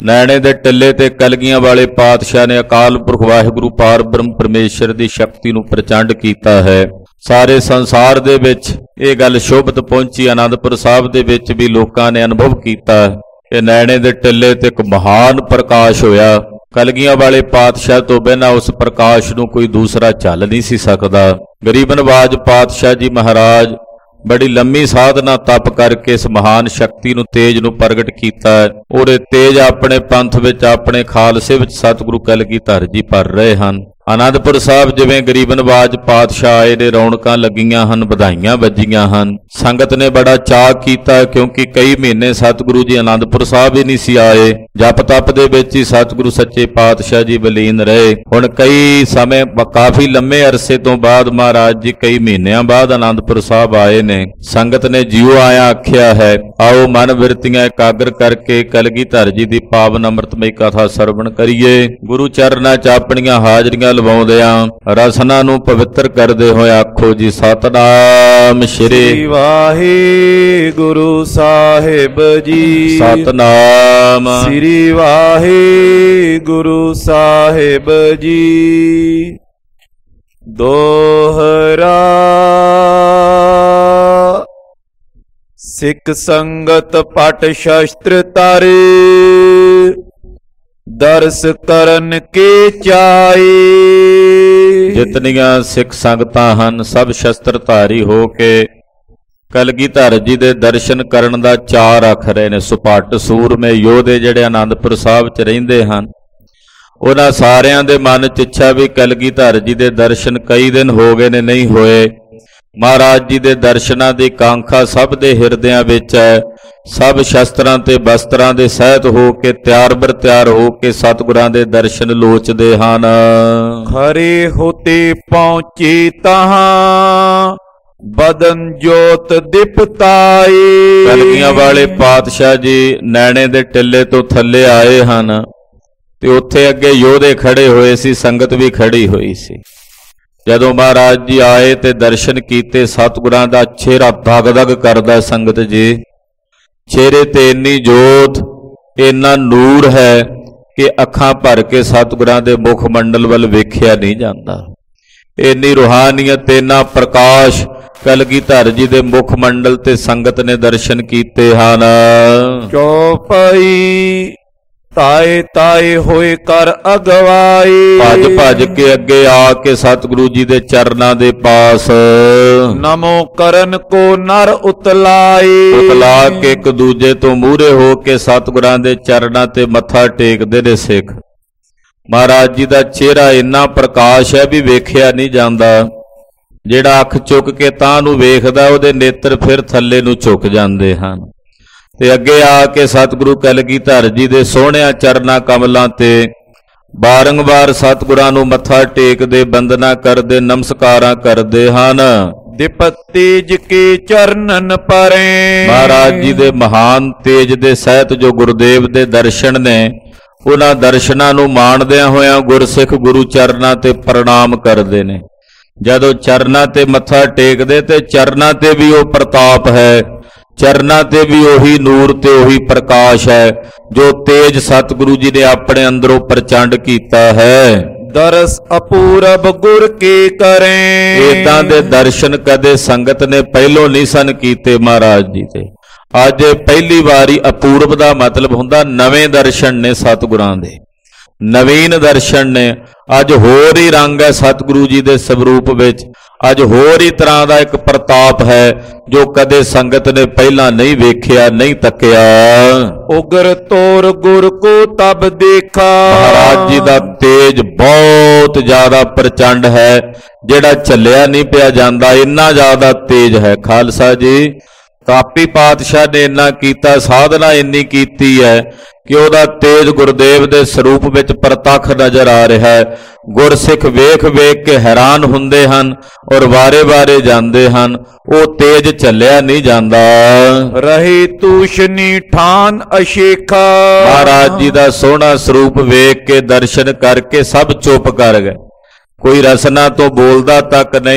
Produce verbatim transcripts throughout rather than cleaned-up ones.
ਨੈਣੇ ਦੇ ਟਿੱਲੇ ਤੇ ਕਲਗੀਆਂ ਵਾਲੇ ਪਾਤਸ਼ਾਹ ਨੇ ਅਕਾਲ ਪੁਰਖ ਵਾਹਿਗੁਰੂ ਪਾਰ ਬ੍ਰਹਮ ਪਰਮੇਸ਼ਰ ਦੀ ਸ਼ਕਤੀ ਨੂੰ ਪ੍ਰਚੰਡ ਕੀਤਾ ਹੈ। ਸਾਰੇ ਸੰਸਾਰ ਦੇ ਵਿੱਚ ਇਹ ਗੱਲ ਸ਼ੋਭਤ ਪਹੁੰਚੀ। ਆਨੰਦਪੁਰ ਸਾਹਿਬ ਦੇ ਵਿੱਚ ਵੀ ਲੋਕਾਂ ਨੇ ਅਨੁਭਵ ਕੀਤਾ ਕਿ ਨੈਣੇ ਦੇ ਟਿੱਲੇ ਤੇ ਇੱਕ ਮਹਾਨ ਪ੍ਰਕਾਸ਼ ਹੋਇਆ। ਕਲਗੀਆਂ ਵਾਲੇ ਪਾਤਸ਼ਾਹ ਤੋਂ ਬਿਨਾਂ ਉਸ ਪ੍ਰਕਾਸ਼ ਨੂੰ ਕੋਈ ਦੂਸਰਾ ਝੱਲ ਨਹੀਂ ਸੀ ਸਕਦਾ। ਗਰੀਬ ਨਵਾਜ ਪਾਤਸ਼ਾਹ ਜੀ ਮਹਾਰਾਜ ਬੜੀ ਲੰਮੀ ਸਾਧਨਾ ਤਪ ਕਰਕੇ ਇਸ ਮਹਾਨ ਸ਼ਕਤੀ ਨੂੰ ਤੇਜ ਨੂੰ ਪ੍ਰਗਟ ਕੀਤਾ। ਔਰ ਇਹ ਤੇਜ ਆਪਣੇ ਪੰਥ ਵਿੱਚ ਆਪਣੇ ਖਾਲਸੇ ਵਿੱਚ ਸਤਿਗੁਰੂ ਕਲਗੀਧਰ ਜੀ ਭਰ ਰਹੇ ਹਨ। ਆਨੰਦਪੁਰ ਸਾਹਿਬ ਜਿਵੇਂ ਗਰੀਬ ਨਵਾਜ ਪਾਤਸ਼ਾਹ ਆਏ ਨੇ, ਰੌਣਕਾਂ ਲੱਗੀਆਂ ਹਨ, ਵਧਾਈਆਂ ਵੱਜੀਆਂ ਹਨ। ਸੰਗਤ ਨੇ ਬੜਾ ਚਾਅ ਕੀਤਾ ਕਿਉਂਕਿ ਕਈ ਮਹੀਨੇ ਸਤਿਗੁਰੂ ਜੀ ਆਨੰਦਪੁਰ ਸਾਹਿਬ ਹੀ ਨਹੀਂ ਸੀ ਆਏ। ਜਪ ਤਪ ਦੇ ਵਿੱਚ ਹੀ ਸਤਿਗੁਰੂ ਸੱਚੇ ਪਾਤਸ਼ਾਹ ਜੀ ਬਲੀਨ ਰਹੇ। ਹੁਣ ਕਈ ਸਮੇਂ ਕਾਫੀ ਲੰਮੇ ਅਰਸੇ ਤੋਂ ਬਾਅਦ ਮਹਾਰਾਜ ਜੀ ਕਈ ਮਹੀਨਿਆਂ ਬਾਅਦ ਆਨੰਦਪੁਰ ਸਾਹਿਬ ਆਏ ਨੇ। ਸੰਗਤ ਨੇ ਜਿਉ ਆਇਆ ਆਖਿਆ ਹੈ। ਆਓ ਮਨ ਬਿਰਤੀਆਂ ਇਕਾਗਰ ਕਰਕੇ ਕਲਗੀਧਰ ਜੀ ਦੀ ਪਾਵਨ ਅੰਮ੍ਰਿਤਮਈ ਕਥਾ ਸਰਵਣ ਕਰੀਏ। ਗੁਰੂ ਚਰਨਾਂ 'ਚ ਆਪਣੀਆਂ ਹਾਜ਼ਰੀਆਂ ਲਵਾਉਂਦਿਆਂ ਰਸਨਾ ਨੂੰ ਪਵਿੱਤਰ ਕਰਦੇ ਹੋਏ ਆਖੋ ਜੀ ਸਤਨਾਮ ਸ਼੍ਰੀ ਵਾਹਿਗੁਰੂ ਸਾਹਿਬ ਜੀ। ਸਤਨਾਮ ਸ੍ਰੀ ਵਾਹਿਗੁਰੂ ਸਾਹਿਬ ਜੀ। ਦੋਹਰਾ ਸਿੱਖ ਸੰਗਤ ਪਟ ਸ਼ਸਤਰ ਧਾਰੇ ਦਰਸ ਕਰਨ ਕੇ ਚਾਏ। ਜਿਤਨੀਆਂ ਸਿੱਖ ਸੰਗਤਾਂ ਹਨ ਸਭ ਸ਼ਸਤਰਧਾਰੀ ਹੋ ਕੇ ਕਲਗੀਧਰ ਜੀ ਦੇ ਦਰਸ਼ਨ ਕਰਨ ਦਾ ਚਾਅ ਰੱਖ ਰਹੇ ਨੇ। ਸੁਪੱਟ ਸੂਰਮੇ ਯੋਧੇ ਜਿਹੜੇ ਆਨੰਦਪੁਰ ਸਾਹਿਬ 'ਚ ਰਹਿੰਦੇ ਹਨ, ਉਹਨਾਂ ਸਾਰਿਆਂ ਦੇ ਮਨ 'ਚ ਇੱਛਾ ਵੀ ਕਲਗੀਧਰ ਜੀ ਦੇ ਦਰਸ਼ਨ ਕਈ ਦਿਨ ਹੋ ਗਏ ਨੇ ਨਹੀਂ ਹੋਏ। ਮਹਾਰਾਜ ਜੀ ਦੇ ਦਰਸ਼ਨਾਂ ਦੀ ਕਾਂਖਾ ਸਭ ਦੇ ਹਿਰਦਿਆਂ ਵਿੱਚ ਹੈ। ਸਭ ਸ਼ਸਤਰਾਂ ਤੇ ਬਸਤਰਾਂ ਦੇ ਸਹਿਤ ਹੋ ਕੇ ਤਿਆਰ ਬਰ ਤਿਆਰ ਹੋ ਕੇ ਸਤਿਗੁਰਾਂ ਦੇ ਦਰਸ਼ਨ ਲੋਚਦੇ ਹਨ। ਖਰੇ ਹੋਤੇ ਪਹੁੰਚੇ ਤਹਾਂ ਬਦਨ ਜੋਤ ਦਿਪਤਾਏ। ਕਲਗੀਆਂ ਵਾਲੇ ਪਾਤਸ਼ਾਹ ਜੀ ਨੈਣੇ ਦੇ ਟਿੱਲੇ ਤੋਂ ਥੱਲੇ ਆਏ ਹਨ ਤੇ ਉੱਥੇ ਅੱਗੇ ਯੋਧੇ ਖੜੇ ਹੋਏ ਸੀ, ਸੰਗਤ ਵੀ ਖੜੀ ਹੋਈ ਸੀ। ਜਦੋਂ ਮਹਾਰਾਜ ਜੀ ਆਏ ਤੇ ਦਰਸ਼ਨ ਕੀਤੇ, ਸਤਿਗੁਰਾਂ ਦਾ ਚਿਹਰਾ ਦਗ ਦਗ ਕਰਦਾ। ਸੰਗਤ ਜੀ ਚਿਹਰੇ ਤੇ ਇੰਨੀ ਜੋਤ, ਇੰਨਾ ਨੂਰ ਹੈ ਕਿ ਅੱਖਾਂ ਭਰ ਕੇ ਸਤਿਗੁਰਾਂ ਦੇ ਮੁਖ ਮੰਡਲ ਵੱਲ ਵੇਖਿਆ ਨਹੀਂ ਜਾਂਦਾ। ਇੰਨੀ ਰੂਹਾਨੀਅਤ, ਇੰਨਾ ਪ੍ਰਕਾਸ਼ ਕਲਗੀਧਰ ਜੀ ਦੇ ਮੁਖ ਮੰਡਲ ਤੇ ਸੰਗਤ ਨੇ ਦਰਸ਼ਨ ਕੀਤੇ ਹਨ। ਚੌਪਈ ਤਾਏ ਤਾਏ ਹੋਏ ਕਰ ਅਗਵਾਈ। ਭੱਜ ਭੱਜ ਕੇ ਅੱਗੇ ਆ ਕੇ ਸਤਿਗੁਰੂ ਜੀ ਦੇ ਚਰਨਾਂ ਦੇ ਪਾਸ ਨਮੋ ਕਰਨ ਕੋ ਨਰ ਉਤਲਾਈ। ਉਤਲਾ ਕੇ ਇੱਕ ਦੂਜੇ ਤੋਂ ਮੂਹਰੇ ਹੋ ਕੇ ਸਤਿਗੁਰਾਂ ਦੇ ਚਰਨਾਂ ਤੇ ਮੱਥਾ ਟੇਕਦੇ ਨੇ ਸਿੱਖ। ਮਹਾਰਾਜ ਜੀ ਦਾ ਚਿਹਰਾ ਇੰਨਾ ਪ੍ਰਕਾਸ਼ ਹੈ ਵੀ ਵੇਖਿਆ ਨਹੀਂ ਜਾਂਦਾ। ਜਿਹੜਾ ਅੱਖ ਚੁੱਕ ਕੇ ਤਾਂ ਨੂੰ ਵੇਖਦਾ ਉਹਦੇ ਨੇਤਰ ਫਿਰ ਥੱਲੇ ਨੂੰ ਝੁਕ ਜਾਂਦੇ ਹਨ। ਤੇ ਅੱਗੇ ਆ ਕੇ ਸਤਿਗੁਰੂ ਕਲਗੀਧਰ ਜੀ ਦੇ ਸੋਹਣਿਆਂ ਚਰਨਾਂ ਕਮਲਾਂ ਤੇ ਬਾਰੰਬਾਰ ਸਤਿਗੁਰਾਂ ਨੂੰ ਮੱਥਾ ਟੇਕਦੇ, ਬੰਦਨਾ ਕਰਦੇ, ਨਮਸਕਾਰਾਂ ਕਰਦੇ ਹਨ। ਦਿਪਤ ਤੇਜ ਕੇ ਚਰਨਨ ਪਰੇ। ਮਹਾਰਾਜ ਜੀ ਦੇ ਮਹਾਨ ਤੇਜ ਦੇ ਸਹਿਤ ਜੋ ਗੁਰਦੇਵ ਦੇ ਦਰਸ਼ਨ ਨੇ, ਉਹਨਾਂ ਦਰਸ਼ਨਾਂ ਨੂੰ ਮਾਣਦਿਆਂ ਹੋਇਆਂ ਗੁਰਸਿੱਖ ਗੁਰੂ ਚਰਨਾਂ ਤੇ ਪ੍ਰਣਾਮ ਕਰਦੇ ਨੇ। ਜਦੋਂ ਚਰਨਾਂ ਤੇ ਮੱਥਾ ਟੇਕਦੇ ਤੇ ਚਰਨਾਂ ਤੇ ਵੀ ਉਹ ਪ੍ਰਤਾਪ ਹੈ, ਚਰਨਾਂ ਤੇ ਵੀ ਉਹੀ ਨੂਰ ਤੇ ਉਹੀ ਪ੍ਰਕਾਸ਼ ਹੈ ਜੋ ਤੇਜ ਸਤਿਗੁਰੂ ਜੀ ਨੇ ਆਪਣੇ ਅੰਦਰੋਂ ਪ੍ਰਚੰਡ ਕੀਤਾ ਹੈ। ਦਰਸ ਅਪੂਰਬ ਗੁਰ ਕੀ ਕਰੇ। ਏਦਾਂ ਦੇ ਦਰਸ਼ਨ ਕਦੇ ਸੰਗਤ ਨੇ ਪਹਿਲੋਂ ਨਹੀਂ ਸਨ ਕੀਤੇ ਮਹਾਰਾਜ ਜੀ ਤੇ। ਅੱਜ ਪਹਿਲੀ ਵਾਰੀ ਅਪੂਰਬ ਦਾ ਮਤਲਬ ਹੁੰਦਾ ਨਵੇਂ ਦਰਸ਼ਨ ਨੇ ਸਤਿਗੁਰਾਂ ਦੇ, ਨਵੀਨ ਦਰਸ਼ਨ ਨੇ। ਅੱਜ ਹੋਰ ਹੀ ਰੰਗ ਹੈ ਸਤਿਗੁਰੂ ਜੀ ਦੇ ਸਵਰੂਪ ਵਿੱਚ। ਅੱਜ ਹੋਰ ਹੀ ਤਰ੍ਹਾਂ ਦਾ ਇੱਕ ਪ੍ਰਤਾਪ ਹੈ ਜੋ ਕਦੇ ਸੰਗਤ ਨੇ ਪਹਿਲਾਂ ਨਹੀਂ ਵੇਖਿਆ, ਨਹੀਂ ਤੱਕਿਆ। ਉਗਰ ਤੋਰ ਗੁਰ ਕੋ ਤਬ ਦੇਖਾ। ਮਹਾਰਾਜ ਜੀ ਦਾ ਤੇਜ ਬਹੁਤ ਜ਼ਿਆਦਾ ਪ੍ਰਚੰਡ ਹੈ, ਜਿਹੜਾ ਝੱਲਿਆ ਨਹੀਂ ਪਿਆ ਜਾਂਦਾ, ਇੰਨਾ ਜ਼ਿਆਦਾ ਤੇਜ ਹੈ। ਖਾਲਸਾ ਜੀ ਕਾਪੀ ਪਾਤਸ਼ਾਹ ਨੇ ਇੰਨਾ ਕੀਤਾ, ਸਾਧਨਾ ਇੰਨੀ ਕੀਤੀ ਹੈ ਕਿ ਉਹਦਾ ਤੇਜ ਗੁਰਦੇਵ ਦੇ ਸਰੂਪ ਵਿੱਚ ਪ੍ਰਤੱਖ ਨਜ਼ਰ ਆ ਰਿਹਾ ਹੈ। ਗੁਰਸਿੱਖ ਵੇਖ ਵੇਖ ਕੇ ਹੈਰਾਨ ਹੁੰਦੇ ਹਨ ਔਰ ਵਾਰੇ ਵਾਰੇ ਜਾਂਦੇ ਹਨ। ਉਹ ਤੇਜ ਝੱਲਿਆ ਨਹੀਂ ਜਾਂਦਾ। ਰਹੇ ਤੂਸ਼ਨੀ ਠਾਨ ਅਸ਼ੇਖਾ। ਮਹਾਰਾਜ ਜੀ ਦਾ ਸੋਹਣਾ ਸਰੂਪ ਵੇਖ ਕੇ ਦਰਸ਼ਨ ਕਰਕੇ ਸਭ ਚੁੱਪ ਕਰ ਗਏ। ਕੋਈ ਰਸਨਾ ਤੋਂ ਬੋਲਦਾ ਤੱਕ ਨਹੀਂ,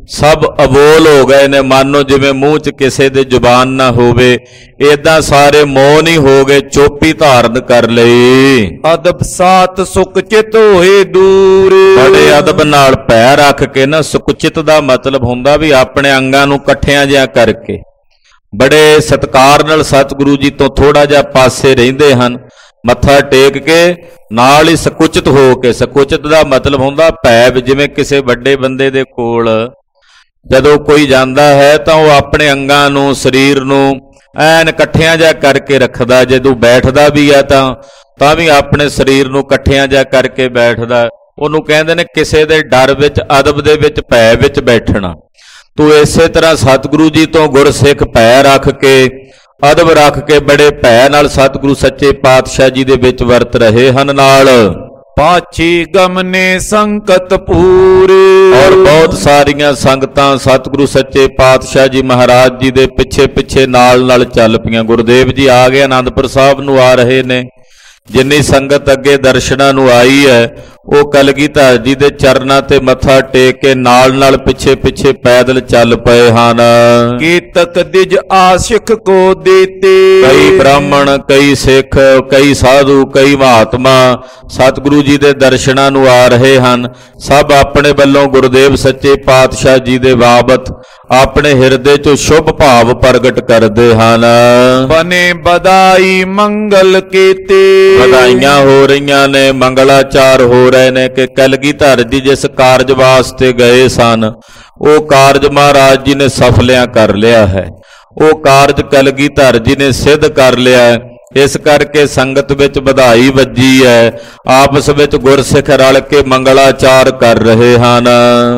ਸਭ ਅਬੋਲ ਹੋ ਗਏ ਨੇ, ਮਾਨੋ ਜਿਵੇਂ ਮੂੰਹ 'ਚ ਕਿਸੇ ਦੇ ਜ਼ੁਬਾਨ ਨਾ ਹੋਵੇ। ਏਦਾਂ ਸਾਰੇ ਮੌਨ ਹੀ ਹੋ ਗਏ, ਚੁੱਪ ਹੀ ਧਾਰਨ ਕਰ ਲਈ। ਅਦਬ ਸਾਤ ਸੁਖ ਚਿਤ ਹੋਏ ਦੂਰ। ਬੜੇ ਅਦਬ ਨਾਲ ਭੈ ਰੱਖ ਕੇ ਨਾ, ਸੁਖਚਿਤ ਦਾ ਮਤਲਬ ਹੁੰਦਾ ਵੀ ਆਪਣੇ ਅੰਗਾਂ ਨੂੰ ਇਕੱਠਿਆਂ ਜਿਹਾ ਕਰਕੇ ਬੜੇ ਸਤਿਕਾਰ ਨਾਲ ਸਤਿਗੁਰੂ ਜੀ ਤੋਂ ਥੋੜਾ ਜਿਹਾ ਪਾਸੇ ਰਹਿੰਦੇ ਹਨ। ਮੱਥਾ ਟੇਕ ਕੇ ਨਾਲ ਹੀ ਸਕੁਚਿਤ ਹੋ ਕੇ, ਸਕੁਚਿਤ ਦਾ ਮਤਲਬ ਹੁੰਦਾ ਭੈ। ਜਿਵੇਂ ਕਿਸੇ ਵੱਡੇ ਬੰਦੇ ਦੇ ਕੋਲ ਜਦੋਂ ਕੋਈ ਜਾਂਦਾ ਹੈ ਤਾਂ ਉਹ ਆਪਣੇ ਅੰਗਾਂ ਨੂੰ, ਸਰੀਰ ਨੂੰ ਐਨ ਇਕੱਠਿਆਂ ਜਿਹਾ ਕਰਕੇ ਰੱਖਦਾ। ਜਦੋਂ ਬੈਠਦਾ ਵੀ ਆ ਤਾਂ ਤਾਂ ਵੀ ਆਪਣੇ ਸਰੀਰ ਨੂੰ ਇਕੱਠਿਆਂ ਜਿਹਾ ਕਰਕੇ ਬੈਠਦਾ। ਉਹਨੂੰ ਕਹਿੰਦੇ ਨੇ ਕਿਸੇ ਦੇ ਡਰ ਵਿੱਚ, ਅਦਬ ਦੇ ਵਿੱਚ, ਭੈ ਵਿੱਚ ਬੈਠਣਾ। ਤੂੰ ਇਸੇ ਤਰ੍ਹਾਂ ਸਤਿਗੁਰੂ ਜੀ ਤੋਂ ਗੁਰਸਿੱਖ ਭੈ ਰੱਖ ਕੇ, ਅਦਬ ਰੱਖ ਕੇ ਬੜੇ ਭੈ ਨਾਲ ਸਤਿਗੁਰੂ ਸੱਚੇ ਪਾਤਸ਼ਾਹ ਜੀ ਦੇ ਵਿੱਚ ਵਰਤ ਰਹੇ ਹਨ। ਨਾਲ ਪਾਛੀ ਗਮਨੇ ਸੰਕਟ ਪੂਰੇ। ਔਰ ਬਹੁਤ ਸਾਰੀਆਂ ਸੰਗਤਾਂ ਸਤਿਗੁਰੂ ਸੱਚੇ ਪਾਤਸ਼ਾਹ ਜੀ ਮਹਾਰਾਜ ਜੀ ਦੇ ਪਿੱਛੇ ਪਿੱਛੇ ਨਾਲ ਨਾਲ ਚੱਲ ਪਈਆਂ। ਗੁਰਦੇਵ ਜੀ ਆ ਗਏ, ਅਨੰਦਪੁਰ ਸਾਹਿਬ ਨੂੰ ਆ ਰਹੇ ਨੇ। ਜਿੰਨੀ ਸੰਗਤ ਅੱਗੇ ਦਰਸ਼ਨਾਂ ਨੂੰ ਆਈ ਹੈ ਉਹ ਕਲਗੀਧਰ ਜੀ ਦੇ ਚਰਨਾਂ ਤੇ ਮੱਥਾ ਟੇਕ ਕੇ ਨਾਲ ਨਾਲ ਪਿੱਛੇ ਪਿੱਛੇ ਪੈਦਲ ਚੱਲ ਪਏ ਹਨ। ਕੀਤਕ ਦਿਜ ਆਸ਼ਿਕ ਕੋ ਦੇਤੇ। ਕਈ ਬ੍ਰਾਹਮਣ, ਕਈ ਸਿੱਖ, ਕਈ ਸਾਧੂ, ਕਈ ਮਹਾਤਮਾ ਸਤਿਗੁਰੂ ਜੀ ਦੇ ਦਰਸ਼ਨਾਂ ਨੂੰ ਆ ਰਹੇ ਹਨ। ਸਭ ਆਪਣੇ ਵੱਲੋਂ ਗੁਰਦੇਵ ਸੱਚੇ ਪਾਤਸ਼ਾਹ ਜੀ ਦੇ ਬਾਬਤ ਆਪਣੇ ਹਿਰਦੇ 'ਚੋਂ ਸ਼ੁਭ ਭਾਵ ਪ੍ਰਗਟ ਕਰਦੇ ਹਨ। ਬਨੇ ਬਧਾਈ ਮੰਗਲ ਕੀਤੇ। ਵਧਾਈਆਂ ਹੋ ਰਹੀਆਂ ਨੇ, ਮੰਗਲਾਚਾਰ ਹੋ ਰਹੇ ਨੇ ਕਿ ਕਲਗੀਧਰ ਜੀ ਜਿਸ ਕਾਰਜ ਵਾਸਤੇ ਗਏ ਸਨ ਉਹ ਕਾਰਜ ਮਹਾਰਾਜ ਜੀ ਨੇ ਸਫਲਿਆਂ ਕਰ ਲਿਆ ਹੈ। ਉਹ ਕਾਰਜ ਕਲਗੀਧਰ ਜੀ ਨੇ ਸਿੱਧ ਕਰ ਲਿਆ ਹੈ। ਇਸ ਕਰਕੇ ਸੰਗਤ ਵਿੱਚ ਵਧਾਈ ਵੱਜੀ ਹੈ। ਆਪਸ ਵਿੱਚ ਗੁਰਸਿੱਖ ਰਲ ਕੇ ਮੰਗਲਾਚਾਰ ਕਰ ਰਹੇ ਹਨ।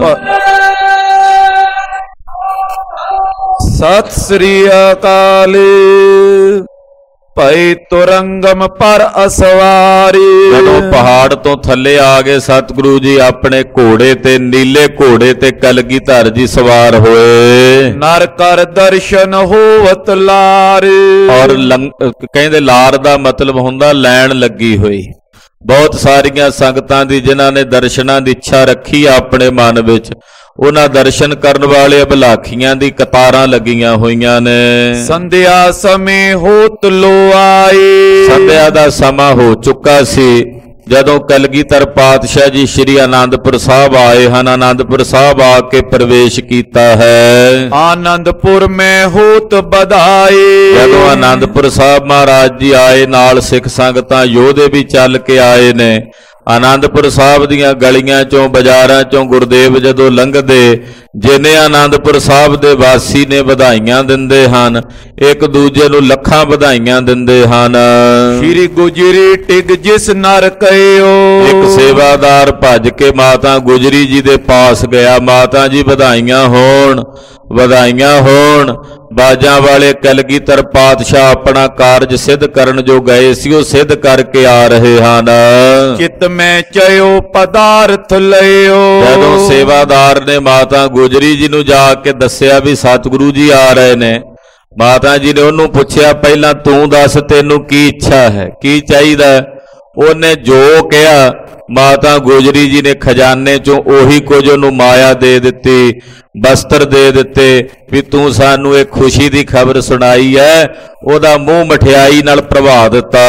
ਸਤਿ ਸ੍ਰੀ ਅਕਾਲ। ਭਈ ਤੁਰੰਗਮ ਪਰ ਅਸਵਾਰੀ। ਜਦੋਂ ਪਹਾੜ ਤੋਂ ਥੱਲੇ ਆ ਗਏ ਸਤਿਗੁਰੂ ਜੀ ਆਪਣੇ ਘੋੜੇ ਤੇ, ਨੀਲੇ ਘੋੜੇ ਤੇ ਕਲਗੀਧਰ ਜੀ ਸਵਾਰ ਹੋਏ। ਨਰ ਕਰ ਦਰਸ਼ਨ ਹੋਵਤ ਲਾਰ। ਔਰ ਕਹਿੰਦੇ ਲਾਰ ਦਾ ਮਤਲਬ ਹੁੰਦਾ ਲੈਣ ਲੱਗੀ ਹੋਈ। ਬਹੁਤ ਸਾਰੀਆਂ ਸੰਗਤਾਂ ਦੀ ਜਿਨ੍ਹਾਂ ਨੇ ਦਰਸ਼ਨਾਂ ਦੀ ਇੱਛਾ ਰੱਖੀ ਆਪਣੇ ਮਨ ਵਿੱਚ, ਉਹਨਾਂ ਦਰਸ਼ਨ ਕਰਨ ਵਾਲੇ ਅਭਲਾਖੀਆਂ ਦੀ ਕਤਾਰਾਂ ਲੱਗੀਆਂ ਹੋਈਆਂ ਨੇ। ਸੰਧਿਆ ਸਮੇਂ ਹੋਤ ਲੋ ਆਏ। ਸੰਧਿਆ ਦਾ ਸਮਾਂ ਹੋ ਚੁੱਕਾ ਸੀ ਜਦੋਂ ਕਲਗੀਧਰ ਪਾਤਸ਼ਾਹ ਜੀ ਸ਼੍ਰੀ ਆਨੰਦਪੁਰ ਸਾਹਿਬ ਆਏ ਹਨ। ਆਨੰਦਪੁਰ ਸਾਹਿਬ ਆ ਕੇ ਪ੍ਰਵੇਸ਼ ਕੀਤਾ ਹੈ। ਆਨੰਦਪੁਰ ਮੈਂ ਹੋਤ ਬਧਾਏ। ਜਦੋਂ ਆਨੰਦਪੁਰ ਸਾਹਿਬ ਮਹਾਰਾਜ ਜੀ ਆਏ, ਨਾਲ ਸਿੱਖ ਸੰਗਤਾਂ ਯੋਧੇ ਵੀ ਚੱਲ ਕੇ ਆਏ ਨੇ। ਆਨੰਦਪੁਰ ਸਾਹਿਬ ਦੀਆਂ ਗਲੀਆਂ ਚੋਂ, ਬਾਜ਼ਾਰਾਂ ਚੋਂ ਗੁਰਦੇਵ ਜਦੋਂ ਲੰਘਦੇ, ਜਿਨੇ ਆਨੰਦਪੁਰ ਸਾਹਿਬ ਦੇ ਵਾਸੀ ਨੇ ਵਧਾਈਆਂ ਦਿੰਦੇ ਹਨ, ਇੱਕ ਦੂਜੇ ਨੂੰ ਲੱਖਾਂ ਵਧਾਈਆਂ ਦਿੰਦੇ ਹਨ। ਸ਼੍ਰੀ ਗੁਜਰੀ ਟਿਗ ਜਿਸ ਨਰ ਕਹਿਓ। ਇੱਕ ਸੇਵਾਦਾਰ ਭੱਜ ਕੇ ਮਾਤਾ ਗੁਜਰੀ ਜੀ ਦੇ ਪਾਸ ਗਿਆ। ਮਾਤਾ ਜੀ ਵਧਾਈਆਂ ਹੋਣ, ਵਧਾਈਆਂ ਹੋਣ। ਬਾਜਾਂ ਵਾਲੇ ਕਲਗੀਧਰ ਪਾਤਸ਼ਾਹ ਆਪਣਾ ਕਾਰਜ ਸਿੱਧ ਕਰਨ ਜੋ ਗਏ ਸੀ ਉਹ ਸਿੱਧ ਕਰਕੇ ਆ ਰਹੇ ਹਨ। ਚਿਤ ਮੈਂ ਚਇਓ ਪਦਾਰਥ ਲਿਓ। ਜਦੋਂ ਸੇਵਾਦਾਰ ਨੇ ਮਾਤਾ ਗੁਜਰੀ ਜੀ ਨੂੰ ਜਾ ਕੇ ਦੱਸਿਆ ਵੀ ਸਤਿਗੁਰੂ ਜੀ ਆ ਰਹੇ ਨੇ, ਮਾਤਾ ਜੀ ਨੇ ਉਹਨੂੰ ਪੁੱਛਿਆ ਪਹਿਲਾਂ ਤੂੰ ਦੱਸ ਤੈਨੂੰ ਕੀ ਇੱਛਾ ਹੈ, ਕੀ ਚਾਹੀਦਾ। ਉਹਨੇ ਜੋ ਕਿਹਾ ਮਾਤਾ ਗੁਜਰੀ ਜੀ ਨੇ ਖਜ਼ਾਨੇ ਚੋਂ ਉਹੀ ਕੁਝ ਉਹਨੂੰ ਮਾਇਆ ਦੇ ਦਿੱਤੀ, ਬਸਤਰ ਦੇ ਦਿੱਤੇ ਵੀ ਤੂੰ ਸਾਨੂੰ ਇਹ ਖੁਸ਼ੀ ਦੀ ਖਬਰ ਸੁਣਾਈ ਹੈ। ਉਹਦਾ ਮੂੰਹ ਮਠਿਆਈ ਨਾਲ ਭਰਵਾ ਦਿੱਤਾ।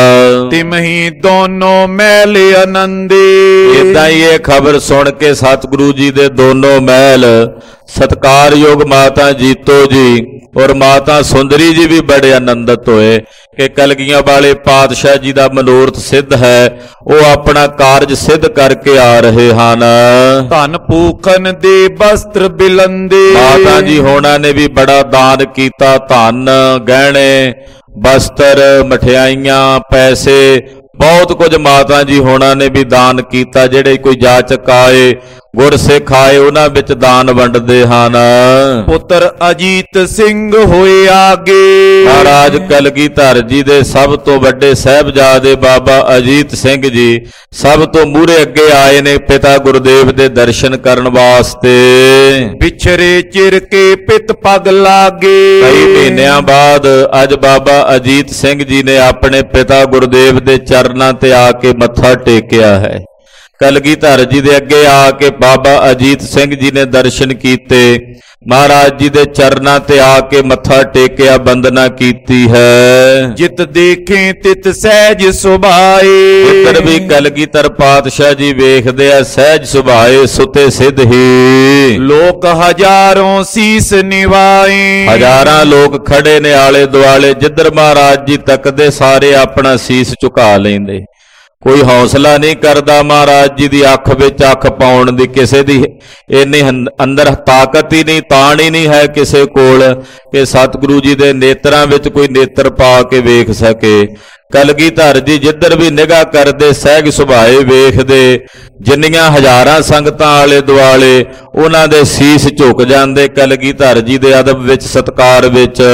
ਤਿਮਹੀ ਦੋਨੋਂ ਮਹਿਲ ਆਨੰਦੇ। ਇਦਾਂ ਹੀ ਇਹ ਖਬਰ ਸੁਣ ਕੇ ਸਤਿਗੁਰੂ ਜੀ ਦੇ ਦੋਨੋਂ ਮਹਿਲ, ਸਤਿਕਾਰਯੋਗ ਮਾਤਾ ਜੀਤੋ ਜੀ ਔਰ ਮਾਤਾ ਸੁੰਦਰੀ ਜੀ ਵੀ ਬੜੇ ਆਨੰਦਿਤ ਹੋਏ ਕਿ ਕਲਗੀਆਂ ਵਾਲੇ ਪਾਤਸ਼ਾਹ ਜੀ ਦਾ ਮਨੋਰਥ ਸਿੱਧ ਹੈ। ਉਹ ਆਪਣਾ ਕਾਰਜ ਸਿੱਧ ਕਰਕੇ ਆ ਰਹੇ ਹਨ। ਧਨ ਪੂਖਨ ਦੇ ਬਸਤਰ ਬਿਲੰਦੇ। ਮਾਤਾ ਜੀ ਹੋਣਾ ਨੇ ਵੀ ਬੜਾ ਦਾਨ ਕੀਤਾ। ਧਨ, ਗਹਿਣੇ, ਬਸਤਰ, ਮਠਿਆਈਆਂ, ਪੈਸੇ, ਬਹੁਤ ਕੁਝ ਮਾਤਾ ਜੀ ਹੋਣਾ ਨੇ ਵੀ ਦਾਨ ਕੀਤਾ। ਜਿਹੜੇ ਕੋਈ ਜਾਚਕ ਆਏ, ਗੁਰਸਿੱਖ ਆਏ, ਉਹਨਾਂ ਵਿੱਚ ਦਾਨ ਵੰਡਦੇ ਹਨ। ਪੁੱਤਰ ਅਜੀਤ ਸਿੰਘ ਹੋਏ ਆਗੇ। ਮਹਾਰਾਜ ਕਲਗੀਧਰ ਜੀ ਦੇ ਸਭ ਤੋਂ ਵੱਡੇ ਸਾਹਿਬਜ਼ਾਦੇ ਬਾਬਾ ਅਜੀਤ ਸਿੰਘ ਜੀ ਸਭ ਤੋਂ ਮੂਹਰੇ ਅੱਗੇ ਆਏ ਨੇ ਪਿਤਾ ਗੁਰਦੇਵ ਦੇ ਦਰਸ਼ਨ ਕਰਨ ਵਾਸਤੇ। ਵਿਛਰੇ ਚਿਰ ਕੇ ਪਿਤ ਪਗ ਲਾਗੇ। ਕਈ ਮਹੀਨਿਆਂ ਬਾਅਦ ਅੱਜ ਬਾਬਾ ਅਜੀਤ ਸਿੰਘ ਜੀ ਨੇ ਆਪਣੇ ਪਿਤਾ ਗੁਰਦੇਵ ਦੇ ਚਰਨਾਂ ਤੇ ਆ ਕੇ ਮੱਥਾ ਟੇਕਿਆ ਹੈ। ਕਲਗੀਧਰ ਜੀ ਦੇ ਅੱਗੇ ਆ ਕੇ ਬਾਬਾ ਅਜੀਤ ਸਿੰਘ ਜੀ ਨੇ ਦਰਸ਼ਨ ਕੀਤੇ। ਮਹਾਰਾਜ ਜੀ ਦੇ ਚਰਨਾਂ ਤੇ ਆ ਕੇ ਮੱਥਾ ਟੇਕਿਆ, ਬੰਦਨਾ ਕੀਤੀ ਹੈ। ਜਿਤ ਦੇਖੇ ਤਿਤ ਸਹਿਜ ਸੁਭਾਏ। ਇੱਧਰ ਵੀ ਕਲਗੀਧਰ ਪਾਤਸ਼ਾਹ ਜੀ ਵੇਖਦੇ ਆ, ਸਹਿਜ ਸੁਭਾਏ ਸੁਤੇ ਸਿੱਧ ਹੀ। ਲੋਕ ਹਜ਼ਾਰੋਂ ਸੀਸ ਨਿਵਾਏ। ਹਜ਼ਾਰਾਂ ਲੋਕ ਖੜੇ ਨੇ ਆਲੇ ਦੁਆਲੇ, ਜਿੱਧਰ ਮਹਾਰਾਜ ਜੀ ਤੱਕਦੇ ਸਾਰੇ ਆਪਣਾ ਸੀਸ ਝੁਕਾ ਲੈਂਦੇ। ਕੋਈ ਹੌਸਲਾ ਨਹੀਂ ਕਰਦਾ ਮਹਾਰਾਜ ਜੀ ਦੀ ਅੱਖ ਵਿੱਚ ਅੱਖ ਪਾਉਣ ਦੀ, ਕਿਸੇ ਦੀ ਇੰਨੀ ਅੰਦਰ ਤਾਕਤ ਹੀ ਨਹੀਂ, ਤਾਣ ਹੀ ਨਹੀਂ ਹੈ ਕਿਸੇ ਕੋਲ ਕਿ ਸਤਿਗੁਰੂ ਜੀ ਦੇ ਨੇਤਰਾਂ ਵਿੱਚ ਕੋਈ ਨੇਤਰ ਪਾ ਕੇ ਵੇਖ ਸਕੇ। ਕਲਗੀਧਰ ਜੀ ਜਿੱਧਰ ਵੀ ਨਿਗਾਹ ਕਰਦੇ ਸਹਿਜ ਸੁਭਾਏ ਵੇਖਦੇ। ਜਿੰਨੀਆਂ ਹਜ਼ਾਰਾਂ ਸੰਗਤਾਂ ਆਲੇ ਦੁਆਲੇ ਉਹਨਾਂ ਦੇ ਸੀਸ ਝੁਕ ਜਾਂਦੇ ਕਲਗੀਧਰ ਜੀ ਦੇ ਅਦਬ ਵਿੱਚ, ਸਤਕਾਰ ਵਿੱਚ।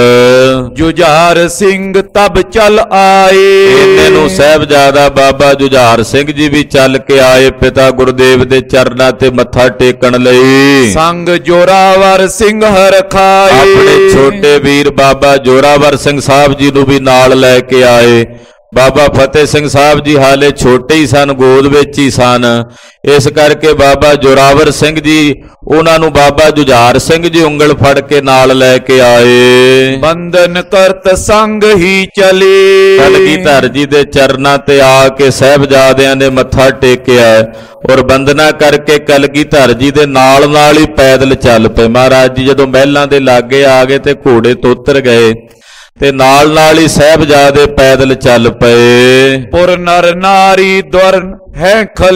ਜੁਝਾਰ ਸਿੰਘ ਤਬ ਚੱਲ ਆਏ। ਇੰਨੇ ਨੂੰ ਸਾਹਿਬਜ਼ਾਦਾ ਬਾਬਾ ਜੁਝਾਰ ਸਿੰਘ ਜੀ ਵੀ ਚੱਲ ਕੇ ਆਏ ਪਿਤਾ ਗੁਰਦੇਵ ਦੇ ਚਰਨਾਂ ਤੇ ਮੱਥਾ ਟੇਕਣ ਲਈ। ਸੰਗ ਜੋਰਾਵਰ ਸਿੰਘ ਹਰਖਾਏ। ਆਪਣੇ ਛੋਟੇ ਵੀਰ ਬਾਬਾ ਜੋਰਾਵਰ ਸਿੰਘ ਸਾਹਿਬ ਜੀ ਨੂੰ ਵੀ ਨਾਲ ਲੈ ਕੇ ਆਏ। ਬਾਬਾ ਫਤਿਹ ਸਿੰਘ ਸਾਹਿਬ ਜੀ ਹਾਲੇ ਛੋਟੇ ਹੀ ਸਨ, ਗੋਦ ਵਿੱਚ ਹੀ ਸਨ, ਇਸ ਕਰਕੇ ਬਾਬਾ ਜੋਰਾਵਰ ਸਿੰਘ ਜੀ ਉਹਨਾਂ ਨੂੰ ਬਾਬਾ ਜੁਝਾਰ ਸਿੰਘ ਜੀ ਉਂਗਲ ਫੜ ਕੇ ਨਾਲ ਲੈ ਕੇ ਆਏ। ਬੰਧਨ ਕਰਤ ਸੰਗ ਹੀ ਚਲੇ। ਕਲਗੀਧਰ ਜੀ ਦੇ ਚਰਨਾਂ ਤੇ ਆ ਕੇ ਸਾਹਿਬਜ਼ਾਦਿਆਂ ਨੇ ਮੱਥਾ ਟੇਕਿਆ ਔਰ ਬੰਦਨਾ ਕਰਕੇ ਕਲਗੀਧਰ ਜੀ ਦੇ ਨਾਲ ਨਾਲ ਹੀ ਪੈਦਲ ਚੱਲ ਪਏ। ਮਹਾਰਾਜ ਜੀ ਜਦੋਂ ਮਹਿਲਾਂ ਦੇ ਲਾਗੇ ਆ ਗਏ ਤੇ ਘੋੜੇ ਤੋਂ ਉਤਰ ਗਏ ਤੇ ਨਾਲ ਨਾਲ ਹੀ ਸਾਹਿਬਜ਼ਾਦੇ ਪੈਦਲ ਚੱਲ ਪਏ। ਪੁਰ ਨਰ ਨਾਰੀ ਦੁਰ ਹੈ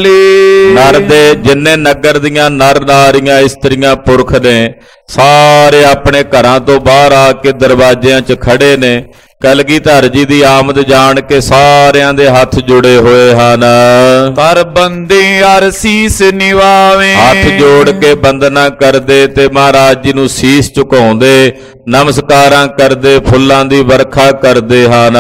ਖਲੇ। ਨਰ ਦੇ ਜਿੰਨੇ ਨਗਰ ਦੀਆਂ ਨਰ ਨਾਰੀਆਂ ਇਸਤਰੀਆਂ ਪੁਰਖ ਨੇ ਸਾਰੇ ਆਪਣੇ ਘਰਾਂ ਤੋਂ ਬਾਹਰ ਆ ਕੇ ਦਰਵਾਜ਼ਿਆਂ 'ਚ ਖੜੇ ਨੇ। ਕਲਗੀਧਰ ਜੀ ਦੀ ਆਮਦ ਜਾਣ ਕੇ ਸਾਰਿਆਂ ਦੇ ਹੱਥ ਜੁੜੇ ਹੋਏ ਹਨ। ਕਰ ਬੰਦੇ ਅਰ ਸੀਸ ਨਿਵਾਵੇਂ। ਹੱਥ ਜੋੜ ਕੇ ਬੰਦਨਾ ਕਰਦੇ ਤੇ ਮਹਾਰਾਜ ਜੀ ਨੂੰ ਸੀਸ ਝੁਕਾਉਂਦੇ, ਨਮਸਕਾਰਾਂ ਕਰਦੇ, ਫੁੱਲਾਂ ਦੀ ਵਰਖਾ ਕਰਦੇ ਹਨ।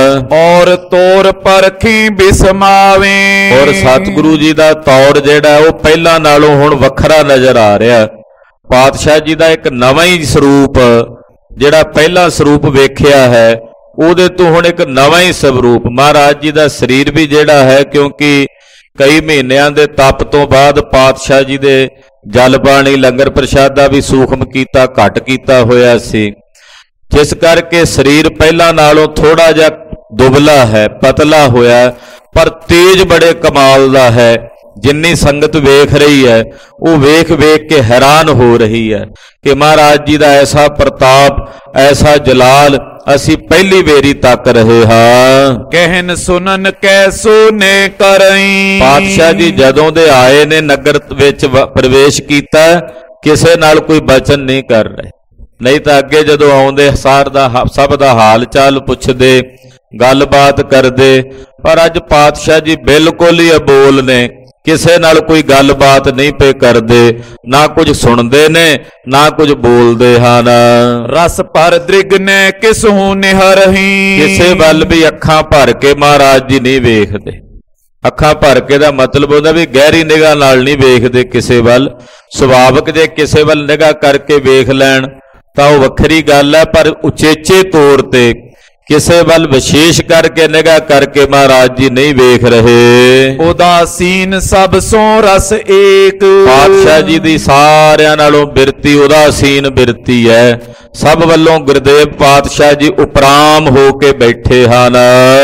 ਔਰ ਤੋਰ ਪਰਖੀ ਬਿਸਮਾਵੇਂ। ਔਰ ਸਤਿਗੁਰੂ ਜੀ ਦਾ ਤੌਰ ਜਿਹੜਾ ਉਹ ਪਹਿਲਾਂ ਨਾਲੋਂ ਹੁਣ ਵੱਖਰਾ ਨਜ਼ਰ ਆ ਰਿਹਾ। ਪਾਤਸ਼ਾਹ ਜੀ ਦਾ ਇੱਕ ਨਵਾਂ ਹੀ ਸਰੂਪ, ਜਿਹੜਾ ਪਹਿਲਾ ਸਰੂਪ ਵੇਖਿਆ ਹੈ ਉਹਦੇ ਤੋਂ ਹੁਣ ਇੱਕ ਨਵਾਂ ਹੀ ਸਵਰੂਪ। ਮਹਾਰਾਜ ਜੀ ਦਾ ਸਰੀਰ ਵੀ ਜਿਹੜਾ ਹੈ, ਕਿਉਂਕਿ ਕਈ ਮਹੀਨਿਆਂ ਦੇ ਤਪ ਤੋਂ ਬਾਅਦ ਪਾਤਸ਼ਾਹ ਜੀ ਦੇ ਜਲ ਪਾਣੀ ਲੰਗਰ ਪ੍ਰਸ਼ਾਦਾ ਵੀ ਸੂਖਮ ਕੀਤਾ, ਘੱਟ ਕੀਤਾ ਹੋਇਆ ਸੀ, ਜਿਸ ਕਰਕੇ ਸਰੀਰ ਪਹਿਲਾਂ ਨਾਲੋਂ ਥੋੜਾ ਜਿਹਾ ਦੁਬਲਾ ਹੈ, ਪਤਲਾ ਹੋਇਆ, ਪਰ ਤੇਜ ਬੜੇ ਕਮਾਲ ਦਾ ਹੈ। ਜਿੰਨੀ ਸੰਗਤ ਵੇਖ ਰਹੀ ਹੈ ਉਹ ਵੇਖ ਵੇਖ ਕੇ ਹੈਰਾਨ ਹੋ ਰਹੀ ਹੈ ਕਿ ਮਹਾਰਾਜ ਜੀ ਦਾ ਐਸਾ ਪ੍ਰਤਾਪ, ਐਸਾ ਜਲਾਲ ਅਸੀਂ ਪਹਿਲੀ ਵੇਰੀ ਤੱਕ ਰਹੇ ਹਾਂ। ਕਹਿਨ ਸੁਨਨ ਕੈਸੋ ਨੇ ਕਰਈ। ਪਾਤਸ਼ਾਹ ਜੀ ਜਦੋਂ ਦੇ ਆਏ ਨੇ ਨਗਰ ਵਿੱਚ ਪ੍ਰਵੇਸ਼ ਕੀਤਾ, ਕਿਸੇ ਨਾਲ ਕੋਈ ਬਚਨ ਨਹੀਂ ਕਰ ਰਹੇ, ਨਹੀਂ ਤਾਂ ਅੱਗੇ ਜਦੋਂ ਆਉਂਦੇ ਸਾਰ ਦਾ ਸਭ ਦਾ ਹਾਲ ਚਾਲ ਪੁੱਛਦੇ, ਗੱਲਬਾਤ ਕਰਦੇ, ਪਰ ਅੱਜ ਪਾਤਸ਼ਾਹ ਜੀ ਬਿਲਕੁਲ ਹੀ ਅਬੋਲ ਨੇ, ਕਿਸੇ ਨਾਲ ਕੋਈ ਗੱਲਬਾਤ ਨਹੀਂ ਪੇ ਕਰਦੇ, ਨਾ ਕੁਝ ਸੁਣਦੇ ਨੇ ਨਾ ਕੁਝ ਬੋਲਦੇ ਹਨ। ਰਸ ਭਰ ਦ੍ਰਿਗ ਨੇ ਕਿਸਹੂ ਨਿਹਰਹੀ। ਕਿਸੇ ਵੱਲ ਵੀ ਅੱਖਾਂ ਭਰ ਕੇ ਮਹਾਰਾਜ ਜੀ ਨਹੀਂ ਵੇਖਦੇ। ਅੱਖਾਂ ਭਰ ਕੇ ਦਾ ਮਤਲਬ ਹੁੰਦਾ ਵੀ ਗਹਿਰੀ ਨਿਗਾਹ ਨਾਲ ਨਹੀਂ ਵੇਖਦੇ ਕਿਸੇ ਵੱਲ। ਸੁਭਾਵਕ ਜੇ ਕਿਸੇ ਵੱਲ ਨਿਗਾਹ ਕਰਕੇ ਵੇਖ ਲੈਣ ਤਾਂ ਉਹ ਵੱਖਰੀ ਗੱਲ ਹੈ, ਪਰ ਉਚੇਚੇ ਤੌਰ ਤੇ ਕਿਸੇ ਵੱਲ ਵਿਸ਼ੇਸ਼ ਕਰਕੇ ਨਿਗਾਹ ਕਰਕੇ ਮਹਾਰਾਜ ਜੀ ਨਹੀਂ ਵੇਖ ਰਹੇ। ਉਦਾਸੀਨ ਸਭ ਸੋ ਰਸ ਏਕ। ਪਾਤਸ਼ਾਹ ਜੀ ਦੀ ਸਾਰਿਆਂ ਨਾਲੋਂ ਬਿਰਤੀ ਉਦਾਸੀਨ ਬਿਰਤੀ ਹੈ। ਸਭ ਵੱਲੋਂ ਗੁਰਦੇਵ ਪਾਤਸ਼ਾਹ ਜੀ ਉਪਰਾਮ ਹੋ ਕੇ ਬੈਠੇ ਹਨ।